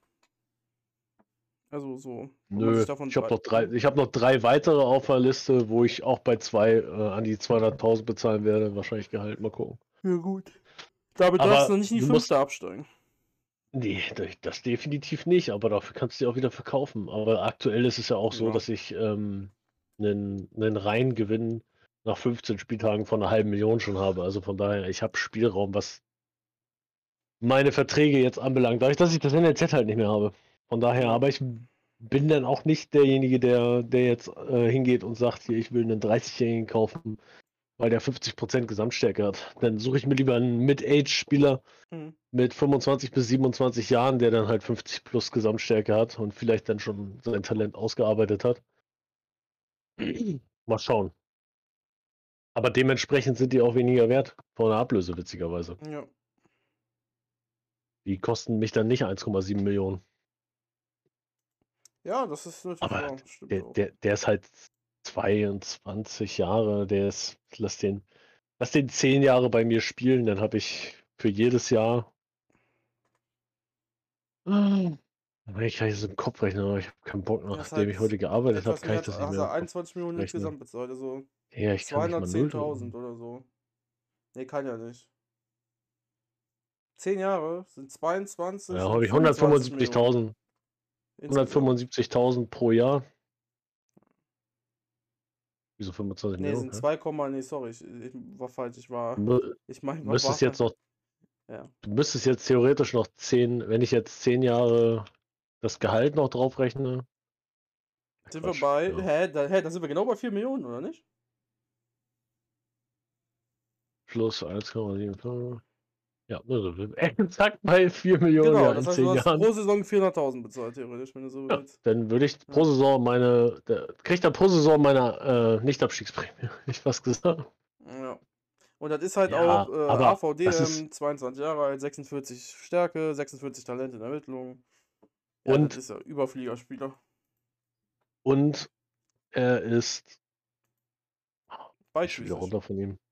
Also so, wenn man sich nö. davon Ich habe noch 3 weitere auf der Liste, wo ich auch bei 2 an die 200.000 bezahlen werde. Wahrscheinlich Gehalt, mal gucken. Ja, gut. Damit darfst du Aber noch nicht in die du musst, fünfte absteigen. nee, das definitiv nicht, aber dafür kannst du die auch wieder verkaufen. Aber aktuell ist es ja auch so, Ja. dass ich einen Reingewinn nach 15 Spieltagen von 500.000 schon habe. Also von daher, ich habe Spielraum, was meine Verträge jetzt anbelangt. Dadurch, dass ich das NLZ halt nicht mehr habe. Von daher, Ja. aber ich bin dann auch nicht derjenige, der jetzt hingeht und sagt, hier, ich will einen 30-Jährigen kaufen, weil der 50% Gesamtstärke hat. Dann suche ich mir lieber einen Mid-Age-Spieler Mhm. mit 25 bis 27 Jahren, der dann halt 50 plus Gesamtstärke hat und vielleicht dann schon sein Talent ausgearbeitet hat. Mal schauen. Aber dementsprechend sind die auch weniger wert vor einer Ablöse, witzigerweise. Ja. Die kosten mich dann nicht 1,7 Millionen. Ja, das ist natürlich Aber wahr. Stimmt auch. der ist halt 22 Jahre, lass lass den 10 Jahre bei mir spielen, dann habe ich für jedes Jahr. Ich kann jetzt im Kopf rechnen, aber ich habe keinen Bock, Das ist nachdem halt ich heute gearbeitet habe, etwas kann mehr ich als, das nicht hast mehr du im Kopf 21 Millionen rechnen. insgesamt bezahlt, also Ja, ich kann nicht mal Null 210.000 drücken. oder so. Nee, kann ja nicht. 10 Jahre sind 22 Ja, habe und ich 25 Millionen 175.000. insgesamt. 175.000 pro Jahr. Wieso 25 Nee, Millionen? sind Hä? 2, nee, sorry, ich war falsch. Du Ich meine, müsstest jetzt noch, ja. du müsstest jetzt theoretisch noch 10, wenn ich jetzt 10 Jahre das Gehalt noch draufrechne. Sind wir Quatsch, bei, ja. da sind wir genau bei 4 Millionen, oder nicht? Plus 1,75. Ja, exakt bei 4 Millionen Genau, ja das in heißt, du 10 hast Jahren. pro Saison 400.000 bezahlt, theoretisch, wenn du so Ja, willst. dann würde ich pro Ja. Saison kriegt er pro Saison meine Nicht-Abstiegsprämie. Ich fast gesagt. Ja. Und das ist halt auch Ja, aber das ist, AVDM, 22 Jahre alt, 46 Stärke, 46 Talent in der Ermittlung. Ja, das und, ist ja Überfliegerspieler. und er ist, ich schon wieder Beidfüßig. runter von ihm.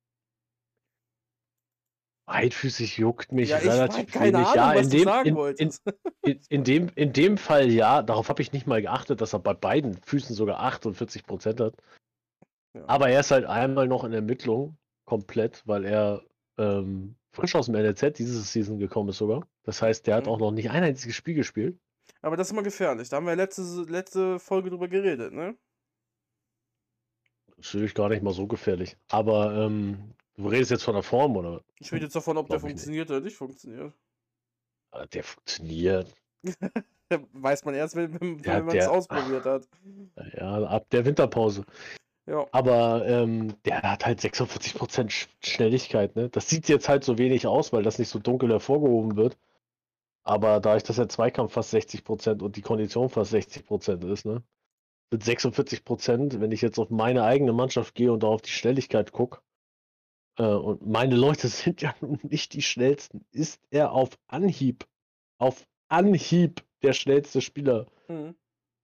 Beidfüßig juckt mich Ja, ich habe relativ keine wenig. Ahnung, Ja, was du sagen wolltest. in dem Fall ja. Darauf habe ich nicht mal geachtet, dass er bei beiden Füßen sogar 48% hat. Ja. Aber er ist halt einmal noch in Ermittlung komplett, weil er frisch aus dem NLZ diese Season gekommen ist sogar. Das heißt, der hat Mhm. auch noch nicht ein einziges Spiel gespielt. Aber das ist immer gefährlich. Da haben wir letzte Folge drüber geredet, ne? Das ist natürlich gar nicht mal so gefährlich. Aber du redest jetzt von der Form, oder? Ich rede jetzt davon, ob der Glaube ich nicht. funktioniert oder nicht funktioniert. Der funktioniert. Weiß man erst, wenn Der, man es der, ausprobiert hat. ja, ab der Winterpause. Ja. Aber der hat halt 46% Schnelligkeit, ne? Das sieht jetzt halt so wenig aus, weil das nicht so dunkel hervorgehoben wird. Aber dadurch, dass der Zweikampf fast 60% und die Kondition fast 60% ist, ne? Mit 46%, wenn ich jetzt auf meine eigene Mannschaft gehe und da auf die Schnelligkeit gucke, und meine Leute sind ja nun nicht die schnellsten, ist er auf Anhieb der schnellste Spieler. Mhm.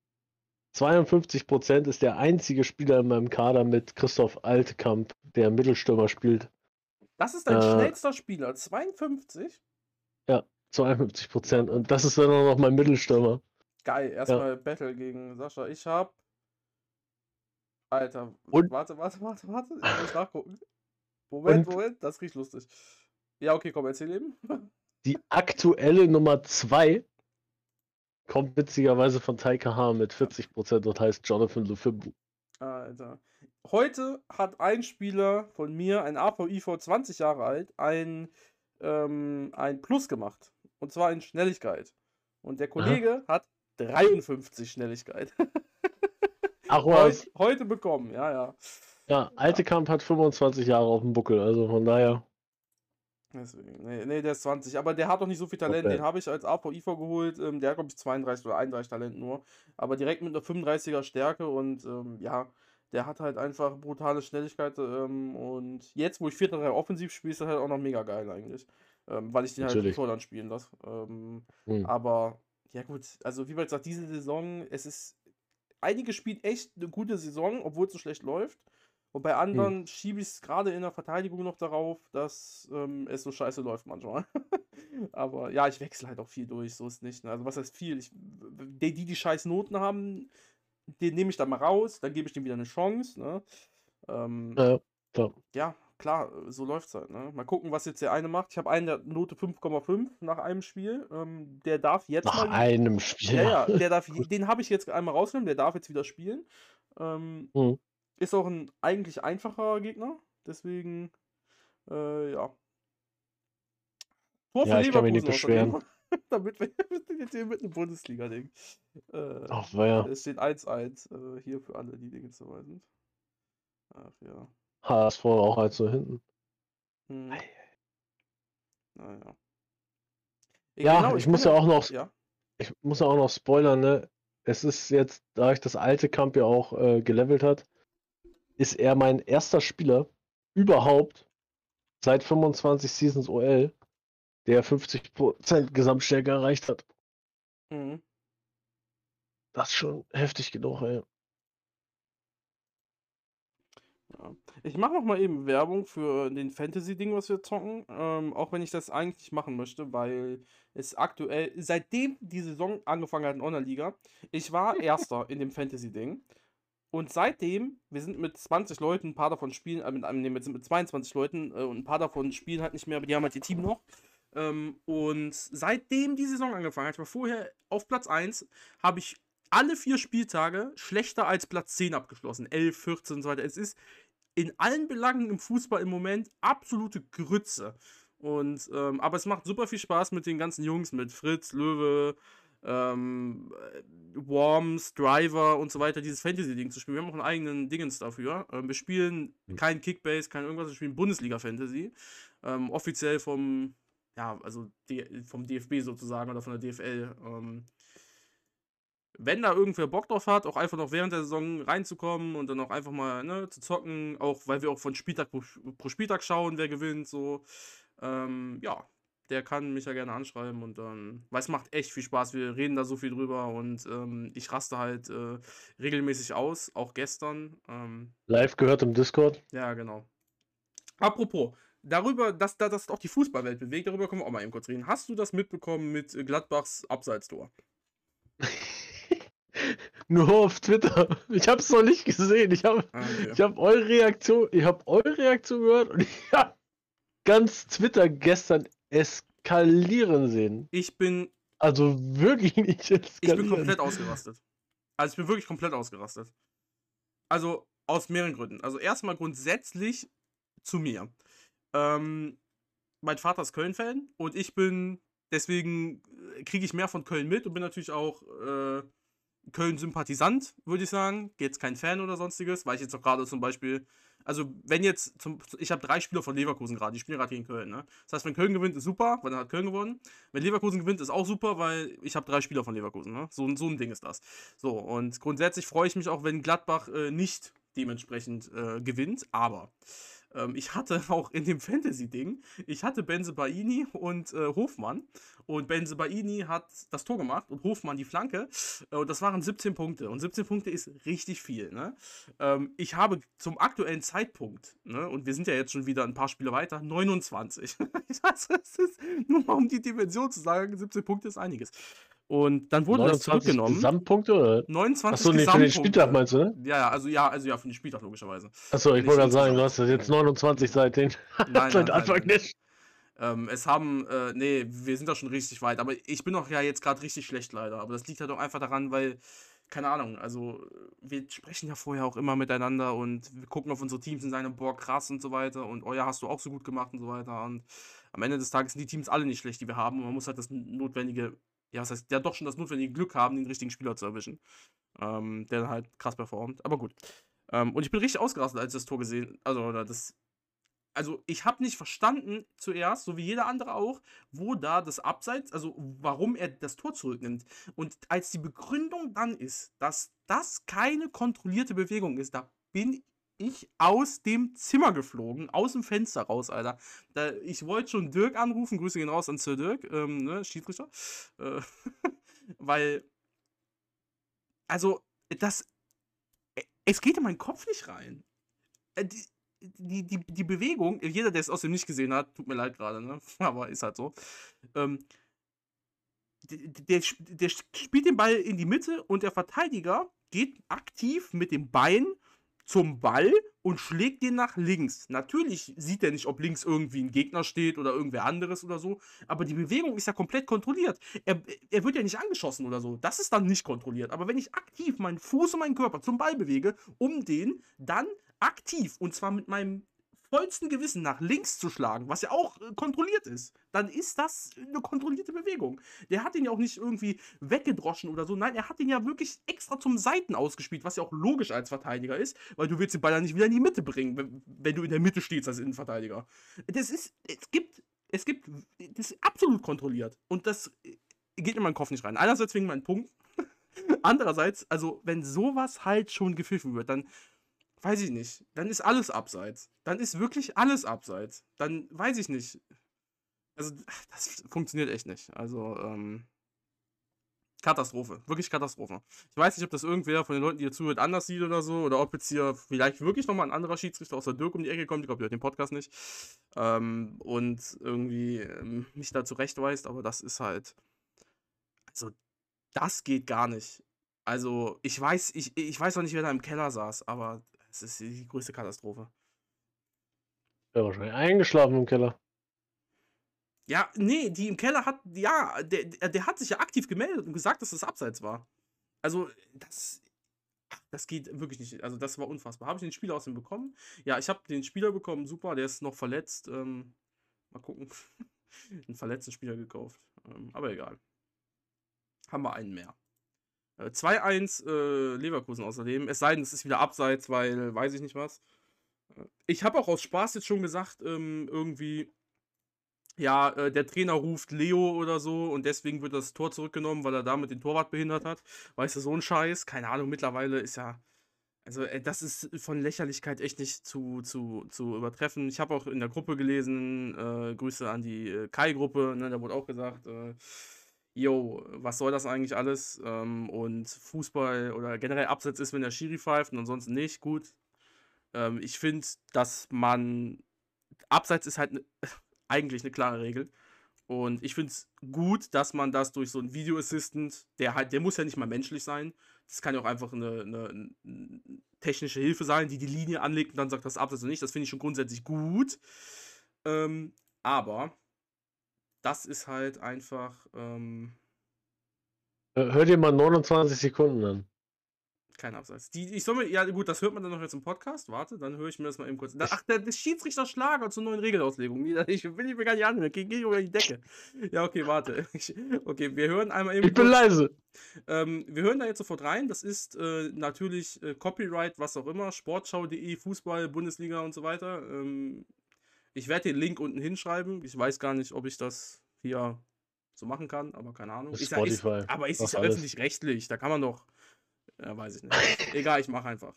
52% ist der einzige Spieler in meinem Kader mit Christoph Altekamp, der Mittelstürmer spielt. Das ist dein schnellster Spieler. 52? Ja, 52%. Und das ist dann auch noch mein Mittelstürmer. Geil. Ja. Erstmal Battle gegen Sascha. Ich hab. Alter. Und, Warte. Ich muss nachgucken. Moment. Das riecht lustig. Ja, okay, komm, erzähl eben. die aktuelle Nummer 2 kommt witzigerweise von Taika H mit 40% und heißt Jonathan Lufimbu. Alter. Heute hat ein Spieler von mir, ein AVIV 20 Jahre alt, ein Plus gemacht. Und zwar in Schnelligkeit. Und der Kollege hat 53 Schnelligkeit. Ach was. Heute bekommen, ja. Ja, Altekamp hat 25 Jahre auf dem Buckel, also von daher. Deswegen, nee, der ist 20. Aber der hat doch nicht so viel Talent. Okay. Den habe ich als AVIV geholt. Der hat, glaube ich, 32 oder 31 Talent nur. Aber direkt mit einer 35er Stärke und ja, der hat halt einfach brutale Schnelligkeit. Und jetzt, wo ich 4-3 offensiv spiele, ist das halt auch noch mega geil eigentlich. Weil ich den halt Natürlich. Torland spielen lasse. Aber ja, gut, also wie gesagt, diese Saison, einige spielen echt eine gute Saison, obwohl es so schlecht läuft. Und bei anderen schiebe ich es gerade in der Verteidigung noch darauf, dass es so scheiße läuft manchmal. Aber ja, ich wechsle halt auch viel durch, so ist nicht. Ne? Also was heißt viel? Die scheiß Noten haben, den nehme ich dann mal raus, dann gebe ich dem wieder eine Chance. Ne? Klar. Ja, klar, so läuft es halt. Ne? Mal gucken, was jetzt der eine macht. Ich habe einen der Note 5,5 nach einem Spiel. Der darf jetzt Nach mal. einem Spiel. Ja, den habe ich jetzt einmal rausgenommen, der darf jetzt wieder spielen. Ist auch ein eigentlich einfacher Gegner, deswegen, ja. Tor für Ja, ich kann mich nicht Leverkusen außerdem. beschweren. Damit wir jetzt hier mit einem Bundesliga-Ding. Ach, ja. Es steht 1-1 hier für alle, die Dinge dabei sind. Ach ja. HSV auch halt so hinten. Naja. Ja, Genau, ich muss ja auch noch, ja. ich muss ja auch noch spoilern, ne? Es ist jetzt, da ich das alte Camp ja auch gelevelt hat, ist er mein erster Spieler überhaupt seit 25 Seasons OL, der 50% Gesamtstärke erreicht hat. Das ist schon heftig genug, ey. Ja. Ich mache noch mal eben Werbung für den Fantasy-Ding, was wir zocken. Auch wenn ich das eigentlich nicht machen möchte, weil es aktuell, seitdem die Saison angefangen hat in Online-Liga, ich war Erster in dem Fantasy-Ding. Und seitdem, wir sind mit 20 Leuten, ein paar davon spielen, nee, wir sind mit 22 Leuten und ein paar davon spielen halt nicht mehr, aber die haben halt ihr Team noch. Und seitdem die Saison angefangen hat, ich war vorher auf Platz 1, habe ich alle 4 Spieltage schlechter als Platz 10 abgeschlossen. 11, 14 und so weiter. Es ist in allen Belangen im Fußball im Moment absolute Grütze. Und, aber es macht super viel Spaß mit den ganzen Jungs, mit Fritz, Löwe, Worms, Driver und so weiter, dieses Fantasy-Ding zu spielen. Wir haben auch einen eigenen Dingens dafür. Wir spielen kein Kickbase, kein irgendwas, wir spielen Bundesliga-Fantasy. Offiziell vom, ja, also vom DFB sozusagen oder von der DFL. Wenn da irgendwer Bock drauf hat, auch einfach noch während der Saison reinzukommen und dann auch einfach mal, ne, zu zocken, auch weil wir auch von Spieltag pro Spieltag schauen, wer gewinnt, so, ja, der kann mich ja gerne anschreiben und dann, weil es macht echt viel Spaß, wir reden da so viel drüber und ich raste halt regelmäßig aus, auch gestern. Live gehört im Discord. Ja, genau. Apropos, darüber, dass das auch die Fußballwelt bewegt, darüber können wir auch mal eben kurz reden. Hast du das mitbekommen mit Gladbachs Abseitstor? Nur auf Twitter. Ich habe es noch nicht gesehen. Ich habe Okay. hab eure Reaktion gehört und ich habe ganz Twitter gestern eskalieren sehen. Ich bin Also wirklich nicht eskalieren. komplett ausgerastet. Also ich bin wirklich komplett ausgerastet. Also aus mehreren Gründen. Also erstmal grundsätzlich zu mir. Mein Vater ist Köln-Fan und ich bin, deswegen kriege ich mehr von Köln mit und bin natürlich auch Köln-Sympathisant, würde ich sagen. Jetzt kein Fan oder sonstiges, weil ich jetzt auch gerade zum Beispiel, also wenn jetzt, ich habe 3 Spieler von Leverkusen gerade, die spielen gerade gegen Köln, ne? Das heißt, wenn Köln gewinnt, ist super, weil dann hat Köln gewonnen. Wenn Leverkusen gewinnt, ist auch super, weil ich habe 3 Spieler von Leverkusen, ne? So ein Ding ist das. So, und grundsätzlich freue ich mich auch, wenn Gladbach nicht dementsprechend gewinnt, aber ich hatte auch in dem Fantasy-Ding, ich hatte Bensebaini und Hofmann. Und Bensebaini hat das Tor gemacht und Hofmann die Flanke. Und das waren 17 Punkte. Und 17 Punkte ist richtig viel. Ne? Ich habe zum aktuellen Zeitpunkt, ne, und wir sind ja jetzt schon wieder ein paar Spiele weiter, 29. Das ist, nur mal um die Dimension zu sagen, 17 Punkte ist einiges. Und dann wurde das 29 zurückgenommen. Gesamtpunkte oder? 29 Achso, nee, für den Spieltag meinst du, ne? Ja, also ja, für den Spieltag logischerweise. Achso, ich Nicht wollte gerade sagen, du insgesamt. hast jetzt 29 seit den Nein, seit nein, Anfang nein, nein. nicht. Es haben, nee, wir sind da schon richtig weit, aber ich bin auch ja jetzt gerade richtig schlecht leider. Aber das liegt halt auch einfach daran, weil, keine Ahnung, also wir sprechen ja vorher auch immer miteinander und wir gucken auf unsere Teams und sagen, boah, krass und so weiter und oh ja, hast du auch so gut gemacht und so weiter. Und am Ende des Tages sind die Teams alle nicht schlecht, die wir haben und man muss halt das notwendige, ja, was heißt, ja doch schon das notwendige Glück haben, den richtigen Spieler zu erwischen, der halt krass performt. Aber gut. Und ich bin richtig ausgerastet, als ich das Tor gesehen, also ich habe nicht verstanden zuerst, so wie jeder andere auch, wo da das Abseits, also warum er das Tor zurücknimmt. Und als die Begründung dann ist, dass das keine kontrollierte Bewegung ist, da bin ich aus dem Zimmer geflogen, aus dem Fenster raus, Alter. Ich wollte schon Dirk anrufen, Grüße gehen raus an Sir Dirk, ne, Schiedsrichter. Äh, weil, also, es geht in meinen Kopf nicht rein. Die Bewegung, jeder, der es aus dem nicht gesehen hat, tut mir leid gerade, ne? Aber ist halt so. Ähm, der spielt den Ball in die Mitte und der Verteidiger geht aktiv mit dem Bein zum Ball und schlägt den nach links. Natürlich sieht er nicht, ob links irgendwie ein Gegner steht oder irgendwer anderes oder so, aber die Bewegung ist ja komplett kontrolliert. Er wird ja nicht angeschossen oder so. Das ist dann nicht kontrolliert. Aber wenn ich aktiv meinen Fuß und meinen Körper zum Ball bewege, um den dann aktiv und zwar mit meinem vollsten Gewissen nach links zu schlagen, was ja auch kontrolliert ist, dann ist das eine kontrollierte Bewegung. Der hat ihn ja auch nicht irgendwie weggedroschen oder so. Nein, er hat ihn ja wirklich extra zum Seiten ausgespielt, was ja auch logisch als Verteidiger ist, weil du willst den Ball ja nicht wieder in die Mitte bringen, wenn du in der Mitte stehst als Innenverteidiger. Das ist absolut kontrolliert. Und das geht in meinen Kopf nicht rein. Einerseits wegen meinem Punkt. Andererseits, also wenn sowas halt schon gepfiffen wird, dann weiß ich nicht. Dann ist alles abseits. Dann ist wirklich alles abseits. Dann weiß ich nicht. Also, das funktioniert echt nicht. Also, Katastrophe, wirklich Katastrophe. Ich weiß nicht, ob das irgendwer von den Leuten, die hier zuhört, anders sieht oder so, oder ob jetzt hier vielleicht wirklich nochmal ein anderer Schiedsrichter aus der Dirk um die Ecke kommt. Ich glaube, der hört den Podcast nicht. Und irgendwie mich da zurechtweist, aber das ist halt, also, das geht gar nicht. Also, ich weiß auch nicht, wer da im Keller saß, aber es ist die größte Katastrophe. Ja, wahrscheinlich eingeschlafen im Keller. Ja, nee, die im Keller hat, ja, der hat sich ja aktiv gemeldet und gesagt, dass das abseits war. Also, das geht wirklich nicht. Also, das war unfassbar. Habe ich den Spieler aus dem bekommen? Ja, ich habe den Spieler bekommen, super, der ist noch verletzt. Mal gucken. Einen verletzten Spieler gekauft. Aber egal. Haben wir einen mehr. 2-1 Leverkusen außerdem. Es sei denn, es ist wieder abseits, weil weiß ich nicht was. Ich habe auch aus Spaß jetzt schon gesagt, irgendwie, ja, der Trainer ruft Leo oder so und deswegen wird das Tor zurückgenommen, weil er damit den Torwart behindert hat. Weißt du, so ein Scheiß. Keine Ahnung, mittlerweile ist ja. Also, das ist von Lächerlichkeit echt nicht zu übertreffen. Ich habe auch in der Gruppe gelesen, Grüße an die Kai-Gruppe, ne, da wurde auch gesagt, yo, was soll das eigentlich alles? Und Fußball oder generell Abseits ist, wenn der Schiri pfeift und ansonsten nicht, gut. Ich finde, dass man. Abseits ist halt eigentlich eine klare Regel. Und ich finde es gut, dass man das durch so einen Video Assistant, der muss ja nicht mal menschlich sein. Das kann ja auch einfach eine technische Hilfe sein, die Linie anlegt und dann sagt das abseits und nicht. Das finde ich schon grundsätzlich gut. Aber das ist halt einfach Hör dir mal 29 Sekunden an. kein Abseits. Ja gut, das hört man dann noch jetzt im Podcast. Warte, dann höre ich mir das mal eben kurz. Ach, der Schiedsrichter Schlager zur neuen Regelauslegung. Ich will mir gar nicht anhören. Geh über die Decke. Ja, okay, warte. Okay, wir hören einmal eben. Ich bin leise. Wir hören da jetzt sofort rein. Das ist natürlich Copyright, was auch immer. Sportschau.de, Fußball, Bundesliga und so weiter. Ich werde den Link unten hinschreiben. Ich weiß gar nicht, ob ich das hier so machen kann, aber keine Ahnung. Spotify. Aber es ist ja alles. öffentlich-rechtlich. Da kann man doch. Ja, weiß ich nicht. Egal, ich mache einfach.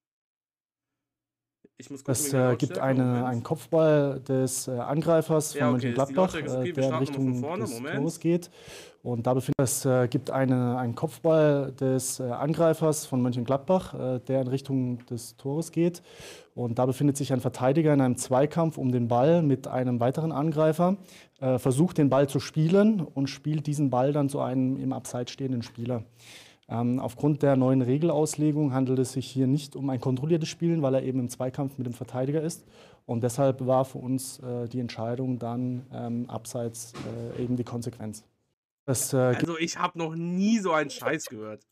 Ich muss gucken, Es gibt einen Kopfball des Angreifers von Mönchengladbach, okay, der in Richtung des Tores geht. Und da gibt einen Kopfball des Angreifers von Mönchengladbach, der in Richtung des Tores geht. Und da befindet sich ein Verteidiger in einem Zweikampf um den Ball mit einem weiteren Angreifer, versucht den Ball zu spielen und spielt diesen Ball dann zu einem im Abseits stehenden Spieler. Aufgrund der neuen Regelauslegung handelt es sich hier nicht um ein kontrolliertes Spielen, weil er eben im Zweikampf mit dem Verteidiger ist. Und deshalb war für uns die Entscheidung dann abseits eben die Konsequenz. Also ich habe noch nie so einen Scheiß gehört.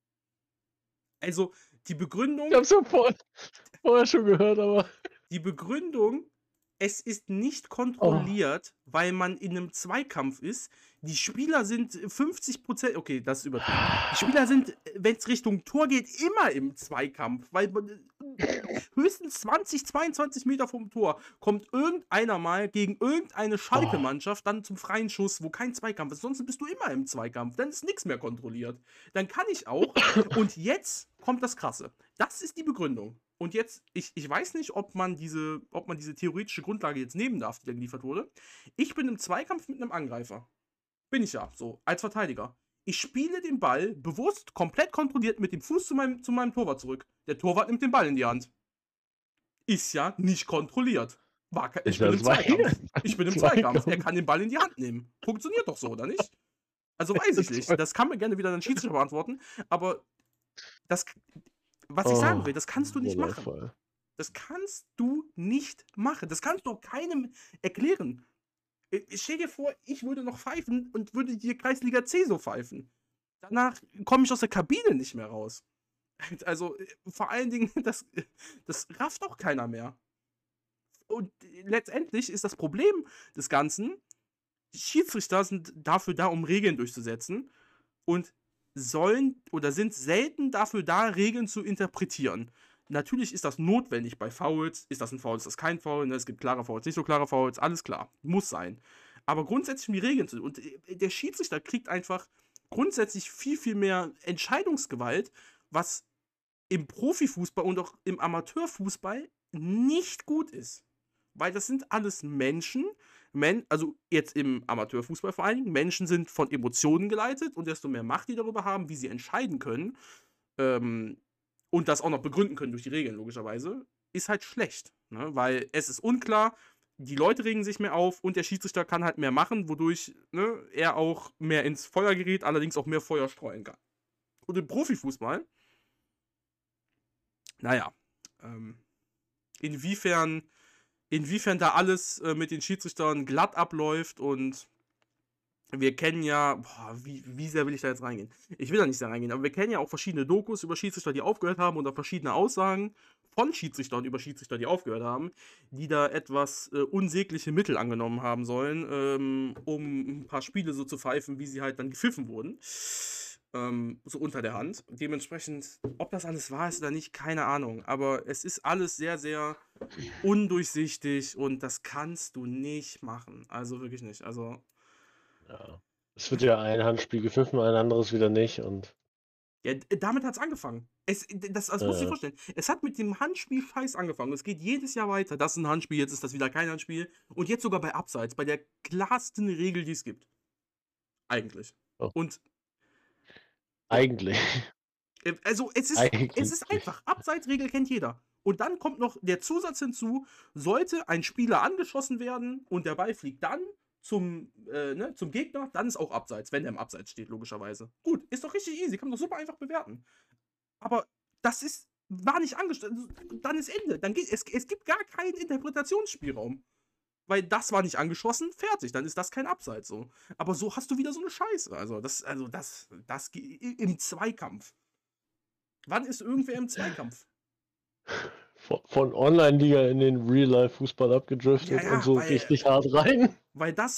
Also die Begründung... Ich habe es vorher schon gehört, aber... Die Begründung, es ist nicht kontrolliert, weil man in einem Zweikampf ist. Die Spieler sind 50%, okay, das ist übertrieben. Die Spieler sind, wenn es Richtung Tor geht, immer im Zweikampf, weil höchstens 20, 22 Meter vom Tor kommt irgendeiner mal gegen irgendeine Schalke-Mannschaft dann zum freien Schuss, wo kein Zweikampf ist. Sonst bist du immer im Zweikampf, dann ist nichts mehr kontrolliert. Dann kann ich auch. Und jetzt kommt das Krasse. Das ist die Begründung. Und jetzt, ich weiß nicht, ob man diese theoretische Grundlage jetzt nehmen darf, die da geliefert wurde. Ich bin im Zweikampf mit einem Angreifer. Bin ich ja, so, als Verteidiger. Ich spiele den Ball bewusst, komplett kontrolliert mit dem Fuß zu meinem Torwart zurück. Der Torwart nimmt den Ball in die Hand. Ist ja nicht kontrolliert. Ich bin im Zweikampf. Ich bin im Zweikampf. Er kann den Ball in die Hand nehmen. Funktioniert doch so, oder nicht? Also weiß ich nicht. Das kann mir gerne wieder ein Schiedsrichter beantworten. Aber was ich sagen will, das kannst du nicht machen. Das kannst du nicht machen. Das kannst du auch keinem erklären. Stell dir vor, ich würde noch pfeifen und würde die Kreisliga C so pfeifen. Danach komme ich aus der Kabine nicht mehr raus. Also vor allen Dingen, das rafft auch keiner mehr. Und letztendlich ist das Problem des Ganzen, die Schiedsrichter sind dafür da, um Regeln durchzusetzen und sollen oder sind selten dafür da, Regeln zu interpretieren. Natürlich ist das notwendig bei Fouls. Ist das ein Foul, ist das kein Foul? Ne? Es gibt klare Fouls, nicht so klare Fouls, alles klar. Muss sein. Aber grundsätzlich um die Regeln zu. Und der Schiedsrichter kriegt einfach grundsätzlich viel, viel mehr Entscheidungsgewalt, was im Profifußball und auch im Amateurfußball nicht gut ist. Weil das sind alles Menschen also jetzt im Amateurfußball vor allen Dingen, Menschen sind von Emotionen geleitet und desto mehr Macht die darüber haben, wie sie entscheiden können, und das auch noch begründen können durch die Regeln, logischerweise, ist halt schlecht. Ne? Weil es ist unklar, die Leute regen sich mehr auf und der Schiedsrichter kann halt mehr machen, wodurch er auch mehr ins Feuer gerät, allerdings auch mehr Feuer streuen kann. Und im Profifußball, naja, inwiefern da alles mit den Schiedsrichtern glatt abläuft und wir kennen ja, wie sehr will ich da jetzt reingehen? Ich will da nicht sehr reingehen, aber wir kennen ja auch verschiedene Dokus über Schiedsrichter, die aufgehört haben oder verschiedene Aussagen von Schiedsrichtern über Schiedsrichter, die aufgehört haben, die da etwas unsägliche Mittel angenommen haben sollen, um ein paar Spiele so zu pfeifen, wie sie halt dann gepfiffen wurden. So unter der Hand. Dementsprechend, ob das alles wahr ist oder nicht, keine Ahnung. Aber es ist alles sehr, sehr undurchsichtig und das kannst du nicht machen. Also wirklich nicht. Also. Ja. Es wird ja ein Handspiel gepfiffen, ein anderes wieder nicht und. Ja, damit hat es angefangen. Das musst du dir vorstellen. Es hat mit dem Handspiel-Scheiß angefangen. Es geht jedes Jahr weiter. Das ist ein Handspiel, jetzt ist das wieder kein Handspiel. Und jetzt sogar bei Abseits, bei der klarsten Regel, die es gibt. Eigentlich. Oh. Und. Eigentlich. Also, es ist einfach. Abseitsregel kennt jeder. Und dann kommt noch der Zusatz hinzu: Sollte ein Spieler angeschossen werden und der Ball fliegt dann zum Gegner, dann ist auch Abseits, wenn der im Abseits steht, logischerweise. Gut, ist doch richtig easy, kann man doch super einfach bewerten. Aber das war nicht angestellt. Dann ist Ende. Es gibt gar keinen Interpretationsspielraum. Weil das war nicht angeschossen, fertig, dann ist das kein Abseits so. Aber so hast du wieder so eine Scheiße. Also das im Zweikampf. Wann ist irgendwer im Zweikampf? Von Online-Liga in den Real-Life-Fußball abgedriftet und so richtig hart rein. Weil das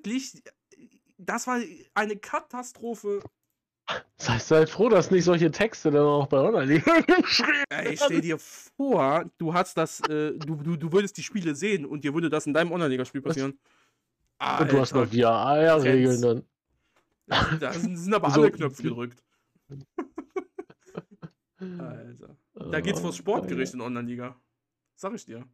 war eine Katastrophe. Seid halt froh, dass nicht solche Texte dann auch bei Online-Liga geschrieben werden. Ich stell dir vor, du hast das, du würdest die Spiele sehen und dir würde das in deinem Online-Liga-Spiel passieren. Und du hast noch VAR-Regeln dann. Da sind aber alle Knöpfe gedrückt. Alter. Da geht's vors Sportgericht in Online-Liga. Sag ich dir.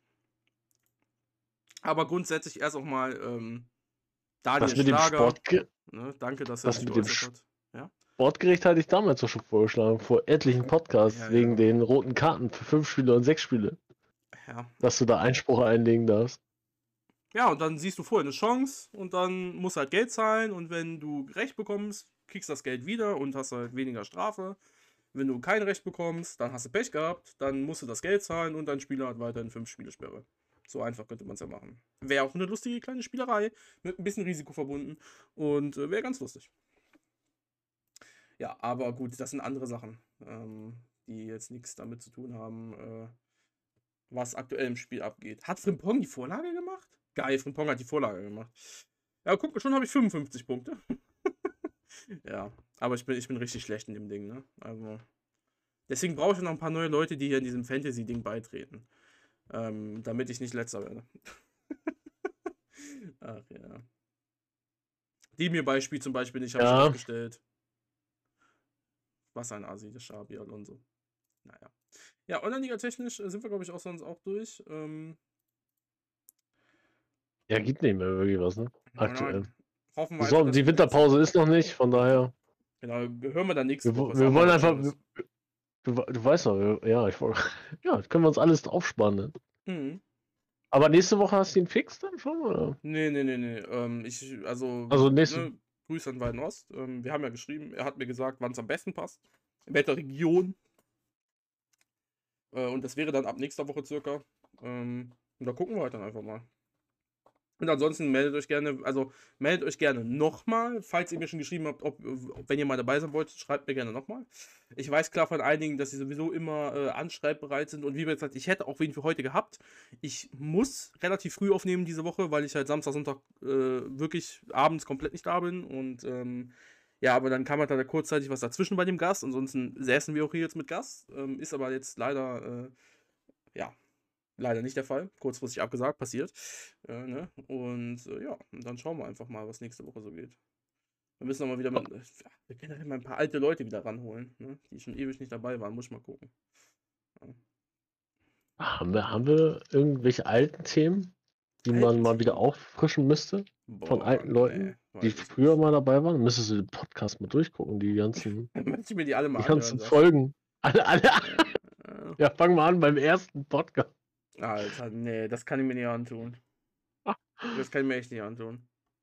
Aber grundsätzlich erst auch mal Daniel Schlager. Danke, dass er sich geäußert hat. Ja? Sportgericht hatte ich damals auch schon vorgeschlagen, vor etlichen Podcasts, wegen den roten Karten für 5 Spiele und 6 Spiele. Ja. Dass du da Einspruch einlegen darfst. Ja, und dann siehst du vorher eine Chance und dann musst du halt Geld zahlen und wenn du Recht bekommst, kriegst du das Geld wieder und hast halt weniger Strafe. Wenn du kein Recht bekommst, dann hast du Pech gehabt, dann musst du das Geld zahlen und dein Spieler hat weiterhin 5 Spielesperre. So einfach könnte man es ja machen. Wäre auch eine lustige kleine Spielerei, mit ein bisschen Risiko verbunden und wäre ganz lustig. Ja, aber gut, das sind andere Sachen, die jetzt nichts damit zu tun haben, was aktuell im Spiel abgeht. Hat Frimpong die Vorlage gemacht? Geil, Frimpong hat die Vorlage gemacht. Ja, guck mal, schon habe ich 55 Punkte. Ja, aber ich bin richtig schlecht in dem Ding, ne? Also, deswegen brauche ich noch ein paar neue Leute, die hier in diesem Fantasy-Ding beitreten. Damit ich nicht letzter werde. Ach ja. Die mir Beispiel zum Beispiel nicht, habe ich aufgestellt. Was ein Asi, der Xabi Alonso. Naja. Ja, Online-Liga technisch sind wir, glaube ich, auch sonst auch durch. Ja, gibt nicht mehr wirklich was, ne? Aktuell. Hoffen wir die Winterpause ist noch nicht, von daher. Genau, hören wir dann nächste Woche. Wir wollen einfach. Du weißt doch, können wir uns alles aufsparen, ne? Mhm. Aber nächste Woche hast du ihn fix dann schon, oder? Nee. nächste. Grüße an Weiden Ost. Wir haben ja geschrieben, er hat mir gesagt, wann es am besten passt. In welcher Region. Und das wäre dann ab nächster Woche circa. Und da gucken wir halt dann einfach mal. Und ansonsten meldet euch gerne nochmal, falls ihr mir schon geschrieben habt, wenn ihr mal dabei sein wollt, schreibt mir gerne nochmal. Ich weiß klar von einigen, dass sie sowieso immer anschreibbereit sind und wie gesagt, ich hätte auch wen für heute gehabt. Ich muss relativ früh aufnehmen diese Woche, weil ich halt Samstag, Sonntag wirklich abends komplett nicht da bin und aber dann kam halt da kurzzeitig was dazwischen bei dem Gast, ansonsten säßen wir auch hier jetzt mit Gast, ist aber jetzt leider, leider nicht der Fall. Kurzfristig abgesagt, passiert. Und dann schauen wir einfach mal, was nächste Woche so geht. Wir müssen auch mal wieder wir können halt mal ein paar alte Leute wieder ranholen, ne? Die schon ewig nicht dabei waren. Muss ich mal gucken. Ja. Haben wir irgendwelche alten Themen? die man mal wieder auffrischen müsste? Von alten Leuten, die früher mal dabei waren? Müsstest du den Podcast mal durchgucken, die ganzen, Möchte ich mir die alle mal die ganzen anhören. Folgen. Alle. Ja. Ja, fangen wir an beim ersten Podcast. Alter, nee, das kann ich mir nicht antun. Das kann ich mir echt nicht antun.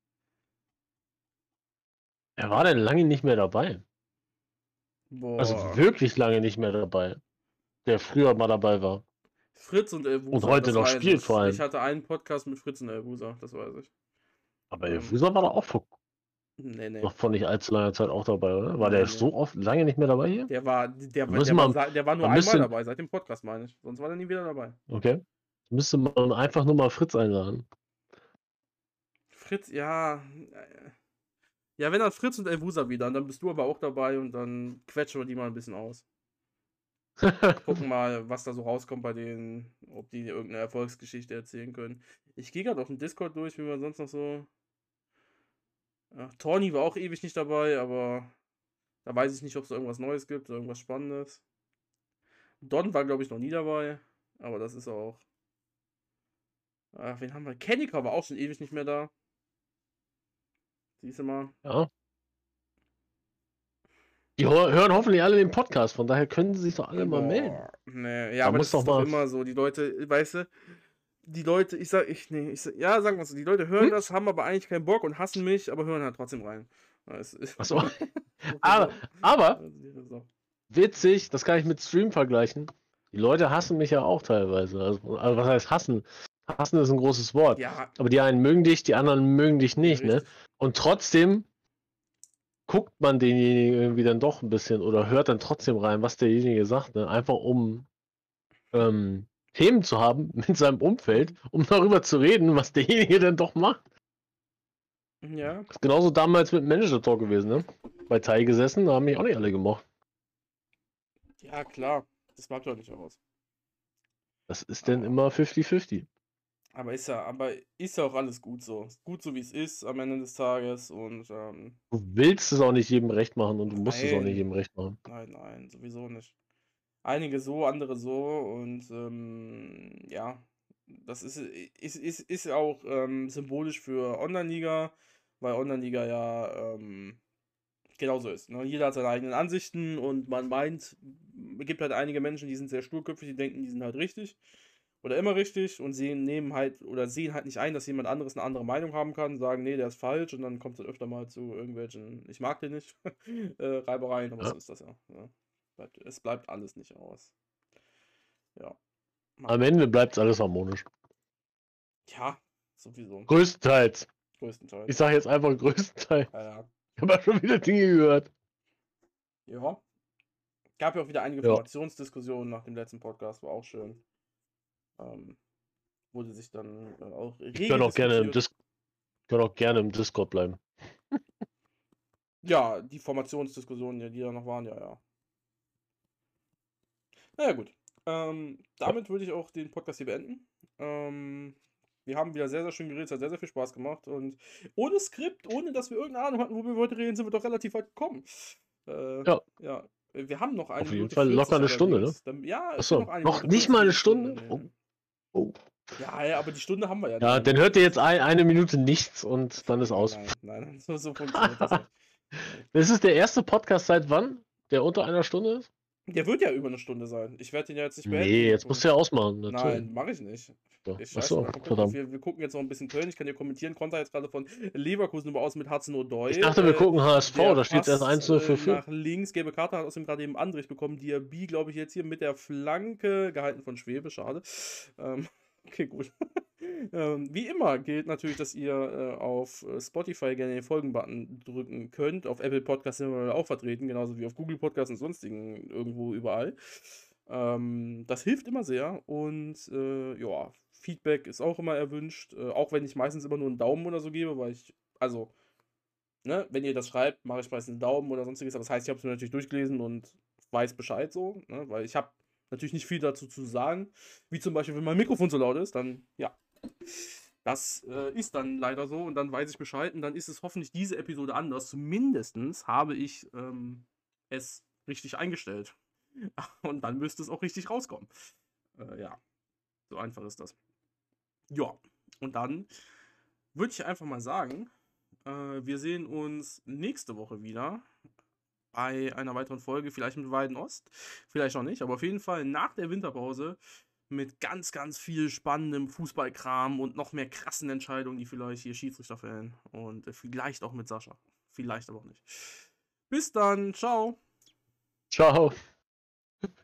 Er war denn lange nicht mehr dabei. Boah. Also wirklich lange nicht mehr dabei. Der früher mal dabei war. Fritz und Elvusa. Und heute das noch weiß spielt ich. vor allem. Ich hatte einen Podcast mit Fritz und Elvusa, das weiß ich. Aber Elvusa war doch auch Nee. noch vor nicht allzu langer Zeit auch dabei, oder? War Nee, der nee. so oft lange nicht mehr dabei hier? Der war nur müsste- einmal dabei, seit dem Podcast, meine ich. Sonst war er nie wieder dabei. Okay. Müsste man einfach nur mal Fritz einladen. Fritz, ja. Ja, wenn dann Fritz und Elvusa wieder, und dann bist du aber auch dabei und dann quetschen wir die mal ein bisschen aus. Gucken mal, was da so rauskommt bei denen, ob die irgendeine Erfolgsgeschichte erzählen können. Ich gehe gerade auf den Discord durch, wie man sonst noch so. Ach, Tawny war auch ewig nicht dabei, aber da weiß ich nicht, ob es irgendwas Neues gibt oder irgendwas Spannendes. Don war, glaube ich, noch nie dabei, aber das ist auch. Ach, wen haben wir? Kennica war auch schon ewig nicht mehr da. Siehst du mal. Ja. Die hören hoffentlich alle den Podcast, von daher können sie sich doch alle mal melden. Nee, ja, Da aber muss das ist doch doch mal- immer so. Die Leute, weißt du, die Leute, sagen wir so, die Leute hören das, haben aber eigentlich keinen Bock und hassen mich, aber hören halt trotzdem rein. Achso. aber witzig, das kann ich mit Stream vergleichen. Die Leute hassen mich ja auch teilweise. Also was heißt hassen? Hassen ist ein großes Wort. Ja, Aber die einen mögen dich, die anderen mögen dich nicht, ne? richtig. Und trotzdem guckt man denjenigen irgendwie dann doch ein bisschen oder hört dann trotzdem rein, was derjenige sagt, ne? Einfach um Themen zu haben mit seinem Umfeld, um darüber zu reden, was derjenige dann doch macht. Ja. Das ist genauso damals mit Manager Talk gewesen, ne? Bei Tai gesessen, da haben mich auch nicht alle gemocht. Ja, klar. Das bleibt doch nicht aus. Das ist dann immer 50-50. Aber ist ja auch alles gut so. Ist gut so, wie es ist am Ende des Tages und Du willst es auch nicht jedem recht machen und du musst es auch Nein. nicht jedem recht machen. nein, sowieso nicht. Einige so, andere so und ja, das ist auch symbolisch für Online-Liga, weil Online-Liga ja genauso ist. Ne? Jeder hat seine eigenen Ansichten und man meint, es gibt halt einige Menschen, die sind sehr sturköpfig, die denken, die sind halt richtig oder immer richtig und sehen halt nicht ein, dass jemand anderes eine andere Meinung haben kann, sagen, nee, der ist falsch und dann kommt es halt öfter mal zu irgendwelchen, ich mag den nicht, Reibereien, aber Ja. so ist das ja. Es bleibt alles nicht aus. Ja. Am Ende bleibt es alles harmonisch. Ja, sowieso. Größtenteils. Größtenteils. Ich sage jetzt einfach größtenteils. Ja. Ich habe ja schon wieder Dinge gehört. Ja. Gab ja auch wieder einige Ja. Formationsdiskussionen nach dem letzten Podcast, war auch schön. Wurde sich dann auch Ich kann auch gerne im Discord bleiben. Ja, die Formationsdiskussionen, die da noch waren, ja. Naja, gut. Damit würde ich auch den Podcast hier beenden. Wir haben wieder sehr, sehr schön geredet, es hat sehr, sehr viel Spaß gemacht und ohne Skript, ohne dass wir irgendeine Ahnung hatten, wo wir heute reden, sind wir doch relativ weit gekommen. Ja. Wir haben noch eine Auf jeden Minute Fall 40 locker eine Stunde, ne? allerdings. Ja, es Achso, sind eine noch Minute nicht mal eine 40 Stunde? Nee. Oh. Ja, aber die Stunde haben wir ja. Ja, dann hört ihr jetzt eine Minute nichts und dann ist aus. Nein, so funktioniert das nicht. Das ist der erste Podcast seit wann, der unter einer Stunde ist? Der wird ja über eine Stunde sein. Ich werde den ja jetzt nicht beenden. Nee, jetzt musst du ja ausmachen. Natürlich. Nein, mache ich nicht. So. Ich Achso, scheiße, verdammt. wir gucken jetzt noch ein bisschen Köln. Ich kann dir kommentieren. Konter jetzt gerade von Leverkusen über aus mit Hudson-Odoi. Ich dachte, wir gucken HSV, da steht erst 1-0 für Fürth. Nach links, gelbe Karte, hat außerdem gerade eben Andrich bekommen. Diaby, glaube ich, jetzt hier mit der Flanke, gehalten von Schwebe, schade. Okay, gut. Wie immer gilt natürlich, dass ihr auf Spotify gerne den Folgen-Button drücken könnt. Auf Apple Podcasts sind wir auch vertreten, genauso wie auf Google Podcasts und sonstigen irgendwo überall. Das hilft immer sehr und ja, Feedback ist auch immer erwünscht, auch wenn ich meistens immer nur einen Daumen oder so gebe, weil wenn ihr das schreibt, mache ich meistens einen Daumen oder sonstiges, aber das heißt, ich habe es mir natürlich durchgelesen und weiß Bescheid so, ne, weil ich habe natürlich nicht viel dazu zu sagen, wie zum Beispiel, wenn mein Mikrofon so laut ist, dann, ja, das ist dann leider so und dann weiß ich Bescheid und dann ist es hoffentlich diese Episode anders, zumindestens habe ich es richtig eingestellt. Und dann müsste es auch richtig rauskommen. Ja, so einfach ist das. Ja, Und dann würde ich einfach mal sagen, wir sehen uns nächste Woche wieder bei einer weiteren Folge, vielleicht mit Weiden Ost, vielleicht auch nicht, aber auf jeden Fall nach der Winterpause mit ganz, ganz viel spannendem Fußballkram und noch mehr krassen Entscheidungen, die vielleicht hier Schiedsrichter fällen. Und vielleicht auch mit Sascha. Vielleicht aber auch nicht. Bis dann. Ciao. Ciao.